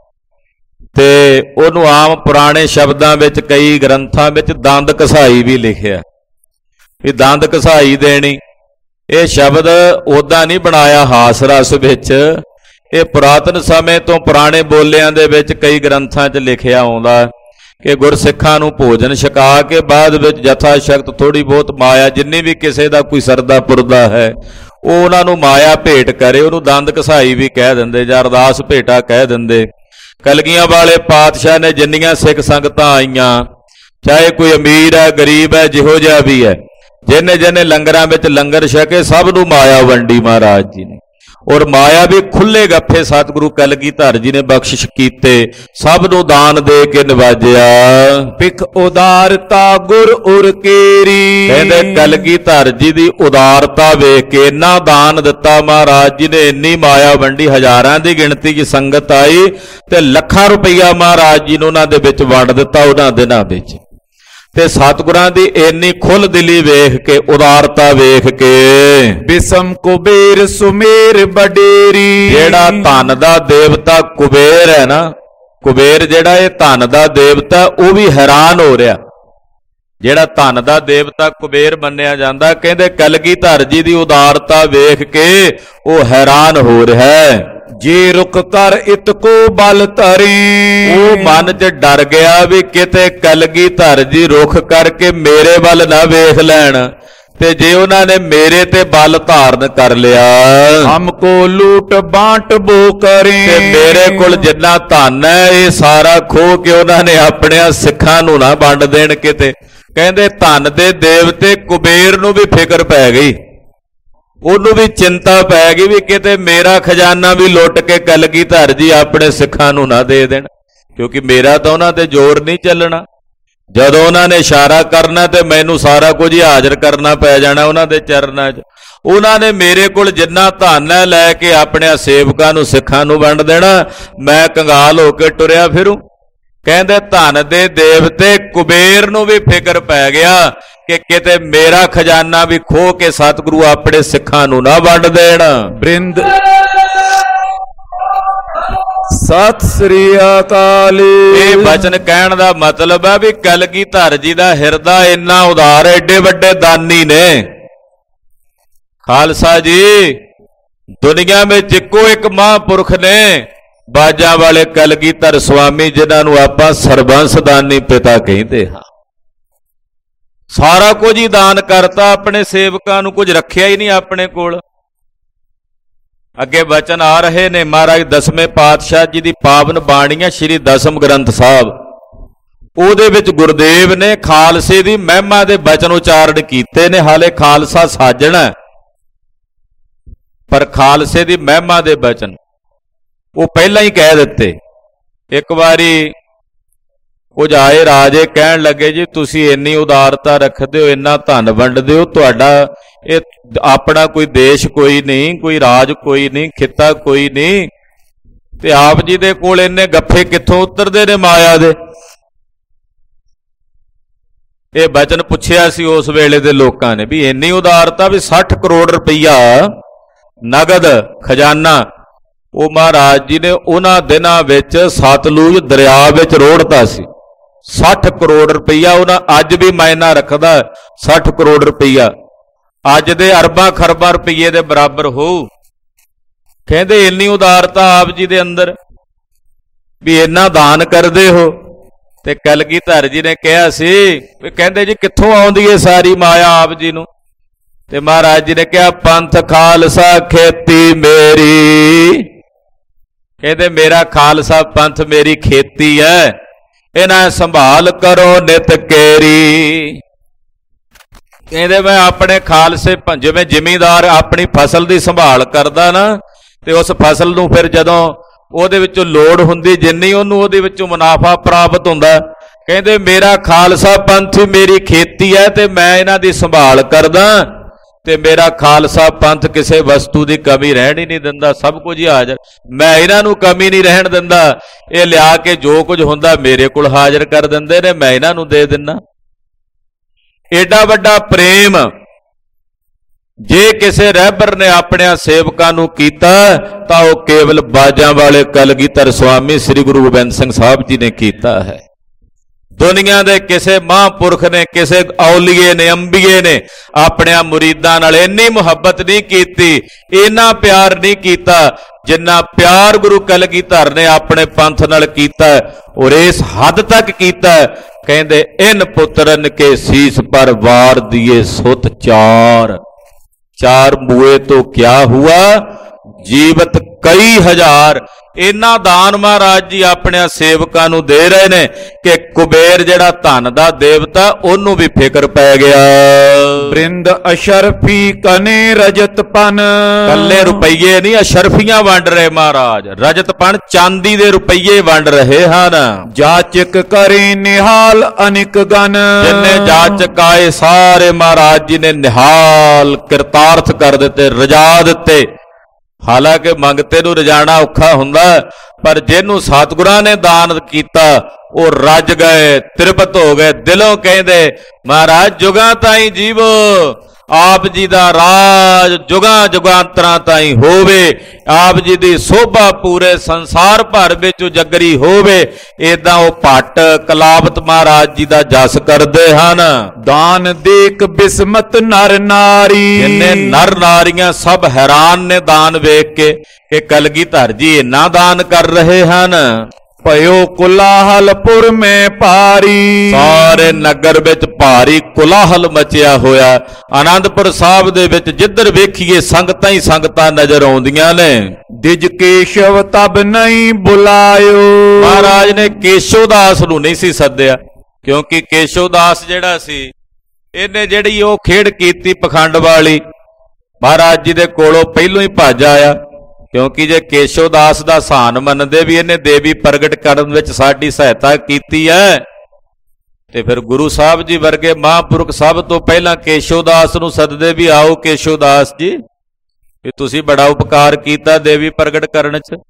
ਤੇ ਉਹਨੂੰ ਆਮ ਪੁਰਾਣੇ ਸ਼ਬਦਾਂ ਵਿੱਚ, ਕਈ ਗ੍ਰੰਥਾਂ ਵਿੱਚ ਦੰਦ ਘਸਾਈ ਵੀ ਲਿਖਿਆ ਵੀ ਦੰਦ ਘਸਾਈ ਦੇਣੀ। ਇਹ ਸ਼ਬਦ ਉਦਾਂ ਨਹੀਂ ਬਣਾਇਆ ਹਾਸ ਰਸ ਵਿੱਚ, ਇਹ ਪੁਰਾਤਨ ਸਮੇਂ ਤੋਂ ਪੁਰਾਣੇ ਬੋਲਿਆਂ ਦੇ ਵਿੱਚ ਕਈ ਗ੍ਰੰਥਾਂ 'ਚ ਲਿਖਿਆ ਆਉਂਦਾ ਕਿ ਗੁਰਸਿੱਖਾਂ ਨੂੰ ਭੋਜਨ ਛਕਾ ਕੇ ਬਾਅਦ ਵਿੱਚ ਯਥਾ ਸ਼ਕਤ ਥੋੜ੍ਹੀ ਬਹੁਤ ਮਾਇਆ, ਜਿੰਨੀ ਵੀ ਕਿਸੇ ਦਾ ਕੋਈ ਸਰਦਾ ਪੁਰਦਾ ਹੈ, ਉਹ ਉਹਨਾਂ ਨੂੰ ਮਾਇਆ ਭੇਟ ਕਰੇ। ਉਹਨੂੰ ਦੰਦ ਘਸਾਈ ਵੀ ਕਹਿ ਦਿੰਦੇ ਜਾਂ ਅਰਦਾਸ ਭੇਟਾ ਕਹਿ ਦਿੰਦੇ। ਕਲਗੀਆਂ ਵਾਲੇ ਪਾਤਸ਼ਾਹ ਨੇ ਜਿੰਨੀਆਂ ਸਿੱਖ ਸੰਗਤਾਂ ਆਈਆਂ, ਚਾਹੇ ਕੋਈ ਅਮੀਰ ਹੈ, ਗਰੀਬ ਹੈ, ਜਿਹੋ ਜਿਹਾ ਵੀ ਹੈ, ਜਿਹਨੇ ਜਿਹਨੇ ਲੰਗਰਾਂ ਵਿੱਚ ਲੰਗਰ ਛਕੇ ਸਭ ਨੂੰ ਮਾਇਆ ਵੰਡੀ ਮਹਾਰਾਜ ਜੀ ਨੇ। ਔਰ ਮਾਇਆ ਵੀ ਖੁੱਲੇ ਗੱਫੇ ਸਤਿਗੁਰੂ ਕਲਗੀਧਰ ਜੀ ਨੇ ਬਖਸ਼ਿਸ਼ ਕੀਤੇ, ਸਭ ਨੂੰ ਦਾਨ ਦੇ ਕੇ ਨਿਵਾਜਿਆ। ਪਿਖ ਉਦਾਰਤਾ ਗੁਰ ਉਰ ਕੇਰੀ। ਕਹਿੰਦੇ ਕਲਗੀਧਰ ਜੀ ਦੀ ਉਦਾਰਤਾ ਵੇਖ ਕੇ ਇੰਨਾ ਦਾਨ ਦਿੱਤਾ ਮਹਾਰਾਜ ਜੀ ਨੇ, ਇੰਨੀ ਮਾਇਆ ਵੰਡੀ, ਹਜ਼ਾਰਾਂ ਦੀ ਗਿਣਤੀ 'ਚ ਸੰਗਤ ਆਈ ਤੇ ਲੱਖਾਂ ਰੁਪਈਆ ਮਹਾਰਾਜ ਜੀ ਨੇ ਉਹਨਾਂ ਦੇ ਵਿੱਚ ਵੰਡ ਦਿੱਤਾ ਉਹਨਾਂ ਦਿਨਾਂ ਵਿੱਚ। ਤੇ ਸਤਿਗੁਰਾਂ ਦੀ ਇੰਨੀ ਖੁੱਲ ਦਿਲੀ ਵੇਖ ਕੇ, ਉਦਾਰਤਾ ਵੇਖ ਕੇ, ਬਿਸਮ ਕੁਬੇਰ ਸੁਮੇਰ ਬਡੇਰੀ। ਜਿਹੜਾ ਧਨ ਦਾ ਦੇਵਤਾ ਕੁਬੇਰ ਹੈ ਨਾ, ਕੁਬੇਰ ਜਿਹੜਾ ਇਹ ਧਨ ਦਾ ਦੇਵਤਾ, ਉਹ ਵੀ ਹੈਰਾਨ ਹੋ ਰਿਹਾ। ਜਿਹੜਾ ਧਨ ਦਾ ਦੇਵਤਾ ਕੁਬੇਰ ਮੰਨਿਆ ਜਾਂਦਾ, ਕਹਿੰਦੇ ਕਲਗੀਧਰ ਜੀ ਦੀ ਉਦਾਰਤਾ ਵੇਖ ਕੇ ਉਹ ਹੈਰਾਨ ਹੋ ਰਿਹਾ। ਜੇ ਰੁਕ ਕਰ ਇਤ ਕੋ ਬਲ ਧਰੇ। ਉਹ ਮਨ 'ਚ ਡਰ ਗਿਆ ਵੀ ਕਿਤੇ ਕਲਗੀਧਰ ਜੀ ਰੁਖ ਕਰਕੇ ਮੇਰੇ ਵੱਲ ਨਾ ਵੇਖ ਲੈਣ, ਤੇ ਜੇ ਉਹਨਾਂ ਨੇ ਮੇਰੇ ਤੇ ਬਲ ਧਾਰਨ ਕਰ ਲਿਆ, ਹਮ ਕੋ ਲੂਟ ਬਾਂਟ ਬੋ ਕਰੇ। ਤੇ ਮੇਰੇ ਕੋਲ ਜਿੰਨਾ ਧਨ ਹੈ ਇਹ ਸਾਰਾ ਖੋਹ ਕੇ ਉਹਨਾਂ ਨੇ ਆਪਣਿਆਂ ਸਿੱਖਾਂ ਨੂੰ ਨਾ ਵੰਡ ਦੇਣ ਕਿਤੇ। ਕਹਿੰਦੇ ਧਨ ਦੇ ਦੇਵਤੇ ਕੁਬੇਰ ਨੂੰ ਵੀ ਫਿਕਰ ਪੈ ਗਈ, ਉਹਨੂੰ ਵੀ ਚਿੰਤਾ ਪੈ ਗਈ ਵੀ ਕਿਤੇ ਮੇਰਾ ਖਜ਼ਾਨਾ ਵੀ ਲੁੱਟ ਕੇ ਕਲਗੀਧਰ ਜੀ ਆਪਣੇ ਸਿੱਖਾਂ ਨੂੰ ਨਾ ਦੇ ਦੇਣ, ਕਿਉਂਕਿ ਮੇਰਾ ਤਾਂ ਉਹਨਾਂ ਤੇ ਜ਼ੋਰ ਨਹੀਂ ਚੱਲਣਾ। ਜਦੋਂ ਉਹਨਾਂ ਨੇ ਇਸ਼ਾਰਾ ਕਰਨਾ ਤੇ ਮੈਨੂੰ ਸਾਰਾ ਕੁਝ ਹੀ ਹਾਜ਼ਰ ਕਰਨਾ ਪੈ ਜਾਣਾ ਉਹਨਾਂ ਦੇ ਚਰਨਾਂ 'ਚ। ਉਹਨਾਂ ਨੇ ਮੇਰੇ ਕੋਲ ਜਿੰਨਾ ਧਨ ਹੈ ਲੈ ਕੇ ਆਪਣੇ ਸੇਵਕਾਂ ਨੂੰ, ਸਿੱਖਾਂ ਨੂੰ ਵੰਡ ਦੇਣਾ, ਮੈਂ ਕੰਗਾਲ ਹੋ ਕੇ ਟੁਰਿਆ ਫਿਰੂ। ਕਹਿੰਦੇ ਧਨ ਦੇ ਦੇਵਤੇ ਕੁਬੇਰ ਨੂੰ ਵੀ ਫਿਕਰ ਪੈ ਗਿਆ ਕਿ ਕਿਤੇ ਮੇਰਾ ਖਜ਼ਾਨਾ ਵੀ ਖੋਹ ਕੇ ਸਤਿਗੁਰੂ ਆਪਣੇ ਸਿੱਖਾਂ ਨੂੰ ਨਾ ਵੰਡ ਦੇਣ। ਬ੍ਰਿੰਦ ਸਤਿ ਸ੍ਰੀ ਅਕਾਲ। ਇਹ ਬਚਨ ਕਹਿਣ ਦਾ ਮਤਲਬ ਹੈ ਵੀ ਕਲਗੀਧਰ ਜੀ ਦਾ ਹਿਰਦਾ ਇੰਨਾ ਉਦਾਰ, ਐਡੇ ਵੱਡੇ ਦਾਨੀ ਨੇ। ਖਾਲਸਾ ਜੀ ਦੁਨੀਆ ਵਿੱਚ ਇੱਕੋ ਇੱਕ ਮਹਾਂਪੁਰਖ ਨੇ, ਬਾਜਾਂ ਵਾਲੇ ਕਲਗੀਧਰ ਸੁਆਮੀ, ਜਿਨ੍ਹਾਂ ਨੂੰ ਆਪਾਂ ਸਰਬੰਸ ਦਾਨੀ ਪਿਤਾ ਕਹਿੰਦੇ ਹਾਂ। ਸਾਰਾ ਕੁਝ ਹੀ ਦਾਨ ਕਰਤਾ ਆਪਣੇ ਸੇਵਕਾਂ ਨੂੰ, ਕੁਝ ਰੱਖਿਆ ਹੀ ਨਹੀਂ ਆਪਣੇ ਕੋਲ। ਅੱਗੇ ਬਚਨ ਆ ਰਹੇ ਨੇ ਮਹਾਰਾਜ ਦਸਵੇਂ ਪਾਤਸ਼ਾਹ ਜੀ ਦੀ ਪਾਵਨ ਬਾਣੀਆਂ ਸ਼੍ਰੀ ਦਸਮ ਗ੍ਰੰਥ ਸਾਹਿਬ, ਉਹਦੇ ਵਿੱਚ ਗੁਰਦੇਵ ਨੇ ਖਾਲਸੇ ਦੀ ਮਹਿਮਾ ਦੇ ਬਚਨ ਉਚਾਰਨ ਕੀਤੇ ਨੇ। ਹਾਲੇ ਖਾਲਸਾ ਸਾਜਣਾ, ਪਰ ਖਾਲਸੇ ਦੀ ਮਹਿਮਾ ਦੇ ਬਚਨ ਉਹ ਪਹਿਲਾਂ ਹੀ ਕਹਿ ਦਿੱਤੇ। ਇੱਕ ਵਾਰੀ ਕੁਝ ਆਏ ਰਾਜੇ ਕਹਿਣ ਲੱਗੇ ਜੀ ਤੁਸੀਂ ਇੰਨੀ ਉਦਾਰਤਾ ਰੱਖਦੇ ਹੋ, ਇੰਨਾ ਧਨ ਵੰਡਦੇ ਹੋ, ਤੁਹਾਡਾ ਇਹ ਆਪਣਾ ਕੋਈ ਦੇਸ਼ ਕੋਈ ਨਹੀਂ, ਕੋਈ ਰਾਜ ਕੋਈ ਨਹੀਂ, ਖਿੱਤਾ ਕੋਈ ਨਹੀਂ, ਤੇ ਆਪ ਜੀ ਦੇ ਕੋਲ ਇੰਨੇ ਗੱਫੇ ਕਿੱਥੋਂ ਉਤਰਦੇ ਨੇ ਮਾਇਆ ਦੇ। ਇਹ ਬਚਨ ਪੁੱਛਿਆ ਸੀ ਉਸ ਵੇਲੇ ਦੇ ਲੋਕਾਂ ਨੇ ਵੀ ਇੰਨੀ ਉਦਾਰਤਾ ਵੀ ਸੱਠ ਕਰੋੜ ਰੁਪਈਆ ਨਗਦ ਖਜ਼ਾਨਾ ਉਹ ਮਹਾਰਾਜ ਜੀ ਨੇ ਉਹਨਾਂ ਦਿਨਾਂ ਵਿੱਚ ਸਤਲੁਜ ਦਰਿਆ ਵਿੱਚ ਰੋੜਤਾ ਸੀ। ਸੱਠ ਕਰੋੜ ਰੁਪਈਆ ਉਹਨਾਂ ਅੱਜ ਵੀ ਮਾਇਨਾ ਰੱਖਦਾ। ਸੱਠ ਕਰੋੜ ਰੁਪਈਆ ਅੱਜ ਦੇ ਅਰਬਾਂ ਖਰਬਾਂ ਰੁਪਈਏ ਦੇ ਬਰਾਬਰ ਹੋਊ। ਕਹਿੰਦੇ ਇੰਨੀ ਉਦਾਰਤਾ ਆਪ ਜੀ ਦੇ ਅੰਦਰ ਵੀ ਇੰਨਾ ਦਾਨ ਕਰਦੇ ਹੋ। ਤੇ ਕਲਗੀਧਰ ਜੀ ਨੇ ਕਿਹਾ ਸੀ ਵੀ ਕਹਿੰਦੇ ਜੀ ਕਿੱਥੋਂ ਆਉਂਦੀ ਏ ਸਾਰੀ ਮਾਇਆ ਆਪ ਜੀ ਨੂੰ। ਤੇ ਮਹਾਰਾਜ ਜੀ ਨੇ ਕਿਹਾ ਪੰਥ ਖਾਲਸਾ ਖੇਤੀ ਮੇਰੀ। ਕਹਿੰਦੇ ਮੇਰਾ ਖਾਲਸਾ ਪੰਥ ਮੇਰੀ ਖੇਤੀ ਹੈ, ਇਹਨਾਂ ਸੰਭਾਲ ਕਰੋ ਨਿਤ ਕੇਰੀ। ਕਹਿੰਦੇ ਮੈਂ ਆਪਣੇ ਖਾਲਸੇ ਜਿਵੇਂ ਜ਼ਿਮੀਂਦਾਰ ਆਪਣੀ ਫਸਲ ਦੀ ਸੰਭਾਲ ਕਰਦਾ ਨਾ, ਤੇ ਉਸ ਫਸਲ ਨੂੰ ਫਿਰ ਜਦੋਂ ਉਹਦੇ ਵਿੱਚੋਂ ਲੋੜ ਹੁੰਦੀ ਜਿੰਨੀ ਉਹਨੂੰ ਉਹਦੇ ਵਿੱਚੋਂ ਮੁਨਾਫਾ ਪ੍ਰਾਪਤ ਹੁੰਦਾ, ਕਹਿੰਦੇ ਮੇਰਾ ਖਾਲਸਾ ਪੰਥ ਮੇਰੀ ਖੇਤੀ ਹੈ ਤੇ ਮੈਂ ਇਹਨਾਂ ਦੀ ਸੰਭਾਲ ਕਰਦਾ, ਤੇ ਮੇਰਾ ਖਾਲਸਾ ਪੰਥ ਕਿਸੇ ਵਸਤੂ ਦੀ ਕਮੀ ਰਹਿਣ ਹੀ ਨਹੀਂ ਦਿੰਦਾ, ਸਭ ਕੁਝ ਹੀ ਹਾਜ਼ਰ। ਮੈਂ ਇਹਨਾਂ ਨੂੰ ਕਮੀ ਨਹੀਂ ਰਹਿਣ ਦਿੰਦਾ, ਇਹ ਲਿਆ ਕੇ ਜੋ ਕੁਝ ਹੁੰਦਾ ਮੇਰੇ ਕੋਲ ਹਾਜ਼ਰ ਕਰ ਦਿੰਦੇ ਨੇ, ਮੈਂ ਇਹਨਾਂ ਨੂੰ ਦੇ ਦਿੰਦਾ। ਏਡਾ ਵੱਡਾ ਪ੍ਰੇਮ ਜੇ ਕਿਸੇ ਰਹਿਬਰ ਨੇ ਆਪਣੇ ਸੇਵਕਾਂ ਨੂੰ ਕੀਤਾ ਤਾਂ ਉਹ ਕੇਵਲ ਬਾਜਾਂ ਵਾਲੇ ਕਲਗੀਧਰ ਸੁਆਮੀ ਸ੍ਰੀ ਗੁਰੂ ਗੋਬਿੰਦ ਸਿੰਘ ਸਾਹਿਬ ਜੀ ਨੇ ਕੀਤਾ ਹੈ। ਦੁਨੀਆ ਦੇ ਕਿਸੇ ਮਹਾਂਪੁਰਖ ਨੇ, ਕਿਸੇ ਔਲੀਏ ਨੇ, ਅੰਬੀਏ ਨੇ ਆਪਣੇ ਮੁਰੀਦਾਂ ਨਾਲ ਇੰਨੀ ਮੁਹੱਬਤ ਨਹੀਂ ਕੀਤੀ, ਇੰਨਾ ਪਿਆਰ ਨਹੀਂ ਕੀਤਾ ਜਿੰਨਾ ਪਿਆਰ ਗੁਰੂ ਕਲਗੀਧਰ ਨੇ ਆਪਣੇ ਪੰਥ ਨਾਲ ਕੀਤਾ, ਔਰ ਇਸ ਹੱਦ ਤੱਕ ਕੀਤਾ। ਕਹਿੰਦੇ ਇਨ ਪੁੱਤਰਨ ਕੇ ਸੀਸ ਪਰ ਵਾਰ ਦੀਏ ਸੁਤ ਚਾਰ, ਚਾਰ ਮੂਏ ਤੋਂ ਕਿਆ ਹੁਆ ਜੀਵਤ ਕਈ ਹਜ਼ਾਰ। ਇੰਨਾ ਦਾਨ ਮਹਾਰਾਜ ਜੀ ਆਪਣੇ ਸੇਵਕਾਂ ਨੂੰ ਦੇ ਰਹੇ ਨੇ ਕਿ ਕੁਬੇਰ ਜਿਹੜਾ ਧਨ ਦਾ ਦੇਵਤਾ ਉਹਨੂੰ ਵੀ ਫਿਕਰ ਪੈ ਗਿਆ। ਬ੍ਰਿੰਦ ਅਸ਼ਰਫੀ ਕਨੇ ਰਜਤ ਪਨ, ਕੱਲੇ ਰੁਪਈਏ ਨਹੀਂ ਅਸ਼ਰਫੀਆਂ ਵੰਡ ਰਹੇ ਮਹਾਰਾਜ, ਰਜਤ ਪਨ ਚਾਂਦੀ ਦੇ ਰੁਪਈਏ ਵੰਡ ਰਹੇ ਹਨ। ਜਾਚਕ ਕਰੇ ਨਿਹਾਲ ਅਨਿਕ ਗਨ, ਜਿੰਨੇ ਜਾਚਕ ਆਏ ਸਾਰੇ ਮਹਾਰਾਜ ਜੀ ਨੇ ਨਿਹਾਲ ਕਿਰਤਾਰਥ ਕਰ ਦਿੱਤੇ, ਰਜਾ ਦਿੱਤੇ। ਹਾਲਾਂਕਿ ਮੰਗਤੇ ਨੂੰ ਰਜਾਣਾ ਔਖਾ ਹੁੰਦਾ, ਪਰ ਜਿਹਨੂੰ ਸਤਿਗੁਰਾਂ ਨੇ ਦਾਨ ਕੀਤਾ ਉਹ ਰੱਜ ਗਏ, ਤ੍ਰਿਪਤ ਹੋ ਗਏ, ਦਿਲੋਂ ਕਹਿੰਦੇ ਮਹਾਰਾਜ ਜੁਗਾਂ ਤਾਈਂ ਜੀਵੋ, ਆਪ ਜੀ ਦਾ ਰਾਜ ਜੁਗਾਂ ਜੁਗਾਂਤਰਾਂ ਤਾਈਂ ਹੋਵੇ, ਆਪ ਜੀ ਦੀ ਸੋਭਾ ਪੂਰੇ ਸੰਸਾਰ ਭਰ ਵਿੱਚ ਉਜਗਰੀ ਹੋਵੇ। ਏਦਾਂ ਉਹ ਭੱਟ ਕਲਾਵਤ ਮਹਾਰਾਜ ਜੀ ਦਾ ਜਸ ਕਰਦੇ ਹਨ। ਦਾਨ ਦੇਖ ਬਿਸਮਤ ਨਰ ਨਾਰੀ, ਜਿੰਨੇ ਨਰ ਨਾਰੀਆਂ ਸਭ ਹੈਰਾਨ ਨੇ ਦਾਨ ਵੇਖ ਕੇ ਕਿ ਕਲਗੀਧਰ ਜੀ ਇੰਨਾ ਦਾਨ ਕਰ ਰਹੇ ਹਨ। ਭਇਓ ਕੁਲਾਹਲਪੁਰ ਮੈਂ ਭਾਰੀ, ਸਾਰੇ ਨਗਰ ਵਿੱਚ ਭਾਰੀ ਕੁਲਾਹਲ ਮਚਿਆ ਹੋਇਆ। ਆਨੰਦਪੁਰ ਸਾਹਿਬ ਦੇ ਵਿੱਚ ਜਿੱਧਰ ਵੇਖੀਏ ਸੰਗਤਾਂ ਹੀ ਸੰਗਤਾਂ ਨਜ਼ਰ ਆਉਂਦੀਆਂ ਨੇ। ਦਿਜ ਕੇਸ਼ਵ ਤਬ ਨਹੀਂ ਬੁਲਾਇਓ, ਮਹਾਰਾਜ ਨੇ ਕੇਸ਼ਵਦਾਸ ਨੂੰ ਨਹੀਂ ਸੀ ਸੱਦਿਆ, ਕਿਉਂਕਿ ਕੇਸ਼ਵਦਾਸ ਜਿਹੜਾ ਸੀ ਇਹਨੇ ਜਿਹੜੀ ਉਹ ਖੇਡ ਕੀਤੀ ਪਖੰਡ ਵਾਲੀ, ਮਹਾਰਾਜ ਜੀ ਦੇ ਕੋਲੋਂ ਪਹਿਲੋਂ ਹੀ ਭੱਜ ਆਇਆ। ਕਿਉਂਕਿ ਜੇ ਕੇਸ਼ਵਦਾਸ ਦਾ ਸਾਨ ਮੰਨਦੇ ਵੀ ਇਹਨੇ ਦੇਵੀ ਪ੍ਰਗਟ ਕਰਨ ਵਿੱਚ ਸਾਡੀ ਸਹਾਇਤਾ ਕੀਤੀ ਹੈ, ਤੇ ਫਿਰ ਗੁਰੂ ਸਾਹਿਬ ਜੀ ਵਰਗੇ ਮਹਾਂਪੁਰਖ ਸਭ ਤੋਂ ਪਹਿਲਾਂ ਕੇਸ਼ਵਦਾਸ ਨੂੰ ਸੱਦਦੇ ਵੀ ਆਓ ਕੇਸ਼ਵਦਾਸ ਜੀ, ਵੀ ਤੁਸੀਂ ਬੜਾ ਉਪਕਾਰ ਕੀਤਾ ਦੇਵੀ ਪ੍ਰਗਟ ਕਰਨ 'ਚ।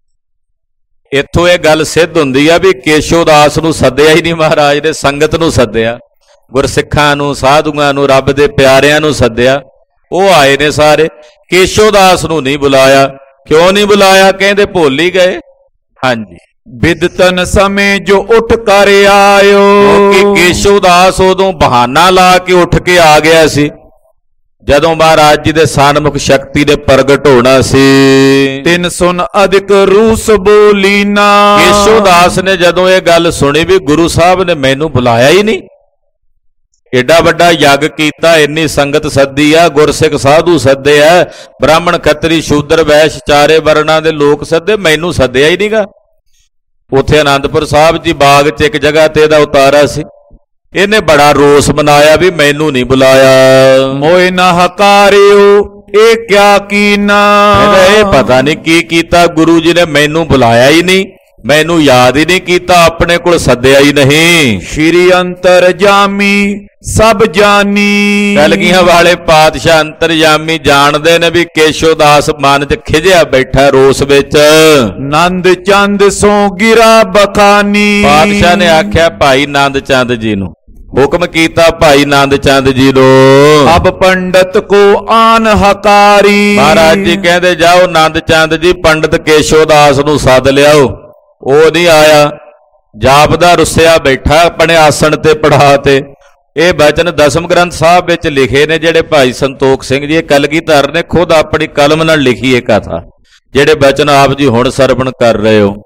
ਇੱਥੋਂ ਇਹ ਗੱਲ ਸਿੱਧ ਹੁੰਦੀ ਆ ਵੀ ਕੇਸ਼ਵਦਾਸ ਨੂੰ ਸੱਦਿਆ ਹੀ ਨਹੀਂ ਮਹਾਰਾਜ ਨੇ, ਸੰਗਤ ਨੂੰ ਸੱਦਿਆ, ਗੁਰਸਿੱਖਾਂ ਨੂੰ, ਸਾਧੂਆਂ ਨੂੰ, ਰੱਬ ਦੇ ਪਿਆਰਿਆਂ ਨੂੰ ਸੱਦਿਆ। ਉਹ ਆਏ ਨੇ ਸਾਰੇ, ਕੇਸ਼ਵਦਾਸ ਨੂੰ ਨਹੀਂ ਬੁਲਾਇਆ। ਕਿਉਂ ਨਹੀਂ ਬੁਲਾਇਆ? ਕਹਿੰਦੇ ਭੁੱਲ ਹੀ ਗਏ। ਹਾਂਜੀ, ਬਿਦਤਨ ਸਮੇਂ ਜੋ ਉੱਠ ਕਰ ਆਇਓ, ਕਿਉਂਕਿ ਕੇਸ਼ਵਦਾਸ ਉਦੋਂ ਬਹਾਨਾ ਲਾ ਕੇ ਉੱਠ ਕੇ ਆ ਗਿਆ ਸੀ ਜਦੋਂ ਮਹਾਰਾਜ ਜੀ ਦੇ ਸਨਮੁਖ ਸ਼ਕਤੀ ਦੇ ਪ੍ਰਗਟ ਹੋਣਾ ਸੀ। ਤਿੰਨ ਸੁਨ ਅਧਿਕ ਰੂਸ ਬੋਲੀਨਾ, ਕੇਸ਼ਵਦਾਸ ਨੇ ਜਦੋਂ ਇਹ ਗੱਲ ਸੁਣੀ ਵੀ ਗੁਰੂ ਸਾਹਿਬ ਨੇ ਮੈਨੂੰ ਬੁਲਾਇਆ ਹੀ ਨਹੀਂ, ਏਡਾ ਵੱਡਾ ਯੱਗ ਕੀਤਾ, ਇੰਨੀ ਸੰਗਤ ਸੱਦੀ ਆ, ਗੁਰਸਿੱਖ ਸਾਧੂ ਸੱਦੇ ਆ, ਬ੍ਰਾਹਮਣ ਖੱਤਰੀ ਸ਼ੂਦਰ ਵੈਸ਼ ਚਾਰੇ ਵਰਨਾਂ ਦੇ ਲੋਕ ਸੱਦੇ, ਮੈਨੂੰ ਸੱਦਿਆ ਹੀ ਨਹੀਂਗਾ। ਉੱਥੇ ਆਨੰਦਪੁਰ ਸਾਹਿਬ ਜੀ ਬਾਗ 'ਚ ਇੱਕ ਜਗ੍ਹਾ ਤੇ ਇਹਦਾ ਉਤਾਰਾ ਸੀ, ਇਹਨੇ ਬੜਾ ਰੋਸ ਮਨਾਇਆ ਵੀ ਮੈਨੂੰ ਨਹੀਂ ਬੁਲਾਇਆ। ਮੋਏ ਨਾ ਹਕਾਰਿਓ ਇਹ ਕਿਆ ਕੀਨਾ, ਇਹ ਪਤਾ ਨਹੀਂ ਕੀ ਕੀਤਾ, ਗੁਰੂ ਜੀ ਨੇ ਮੈਨੂੰ ਬੁਲਾਇਆ ਹੀ ਨਹੀਂ। ਮੈਨੂੰ ਯਾਦ ਹੀ ਨਹੀਂ ਕੀਤਾ, ਆਪਣੇ ਕੋਲ ਸੱਦਿਆ ਹੀ ਨਹੀਂ। ਸ਼੍ਰੀ ਅੰਤਰਜਾਮੀ ਸਭ ਜਾਨੀ। ਕਲਗੀਆਂ ਵਾਲੇ ਪਾਤਸ਼ਾਹ ਅੰਤਰਜਾਮੀ ਜਾਣਦੇ ਨੇ ਵੀ ਕੇਸ਼ੋ ਦਾਸ ਮਨ 'ਚ ਖਿਜਿਆ ਬੈਠਾ ਰੋਸ ਵਿੱਚ। ਨੰਦ ਚੰਦ ਸੋ ਗਿਰਾ ਬਖਾਨੀ। ਪਾਤਸ਼ਾਹ ਨੇ ਆਖਿਆ ਭਾਈ ਨੰਦ ਚੰਦ ਜੀ ਨੂੰ, ਹੁਕਮ ਕੀਤਾ ਭਾਈ ਨੰਦ ਚੰਦ ਜੀ ਨੂੰ, ਅਬ ਪੰਡਤ ਕੋ ਆਨ ਹਕਾਰੀ। ਮਹਾਰਾਜ ਜੀ ਕਹਿੰਦੇ ਜਾਓ ਨੰਦ ਚੰਦ ਜੀ ਪੰਡਤ ਕੇਸ਼ੋ ਦਾਸ ਨੂੰ ਸੱਦ ਲਿਆਓ। ਉਹ ਨਹੀਂ ਆਇਆ, ਜਾਪਦਾ ਰੁੱਸਿਆ ਬੈਠਾ ਆਪਣੇ ਆਸਣ ਤੇ ਪੜਾ ਤੇ। ਇਹ ਬਚਨ ਦਸਮ ਗ੍ਰੰਥ ਸਾਹਿਬ ਵਿੱਚ ਲਿਖੇ ਨੇ, ਜਿਹੜੇ ਭਾਈ ਸੰਤੋਖ ਸਿੰਘ ਜੀ ਕਲਗੀਧਰ ਨੇ ਖੁਦ ਆਪਣੀ ਕਲਮ ਨਾਲ ਲਿਖੀ ਇਹ ਕਥਾ, ਜਿਹੜੇ ਬਚਨ ਆਪ ਜੀ ਹੁਣ ਸਰਵਣ ਕਰ ਰਹੇ ਹੋ।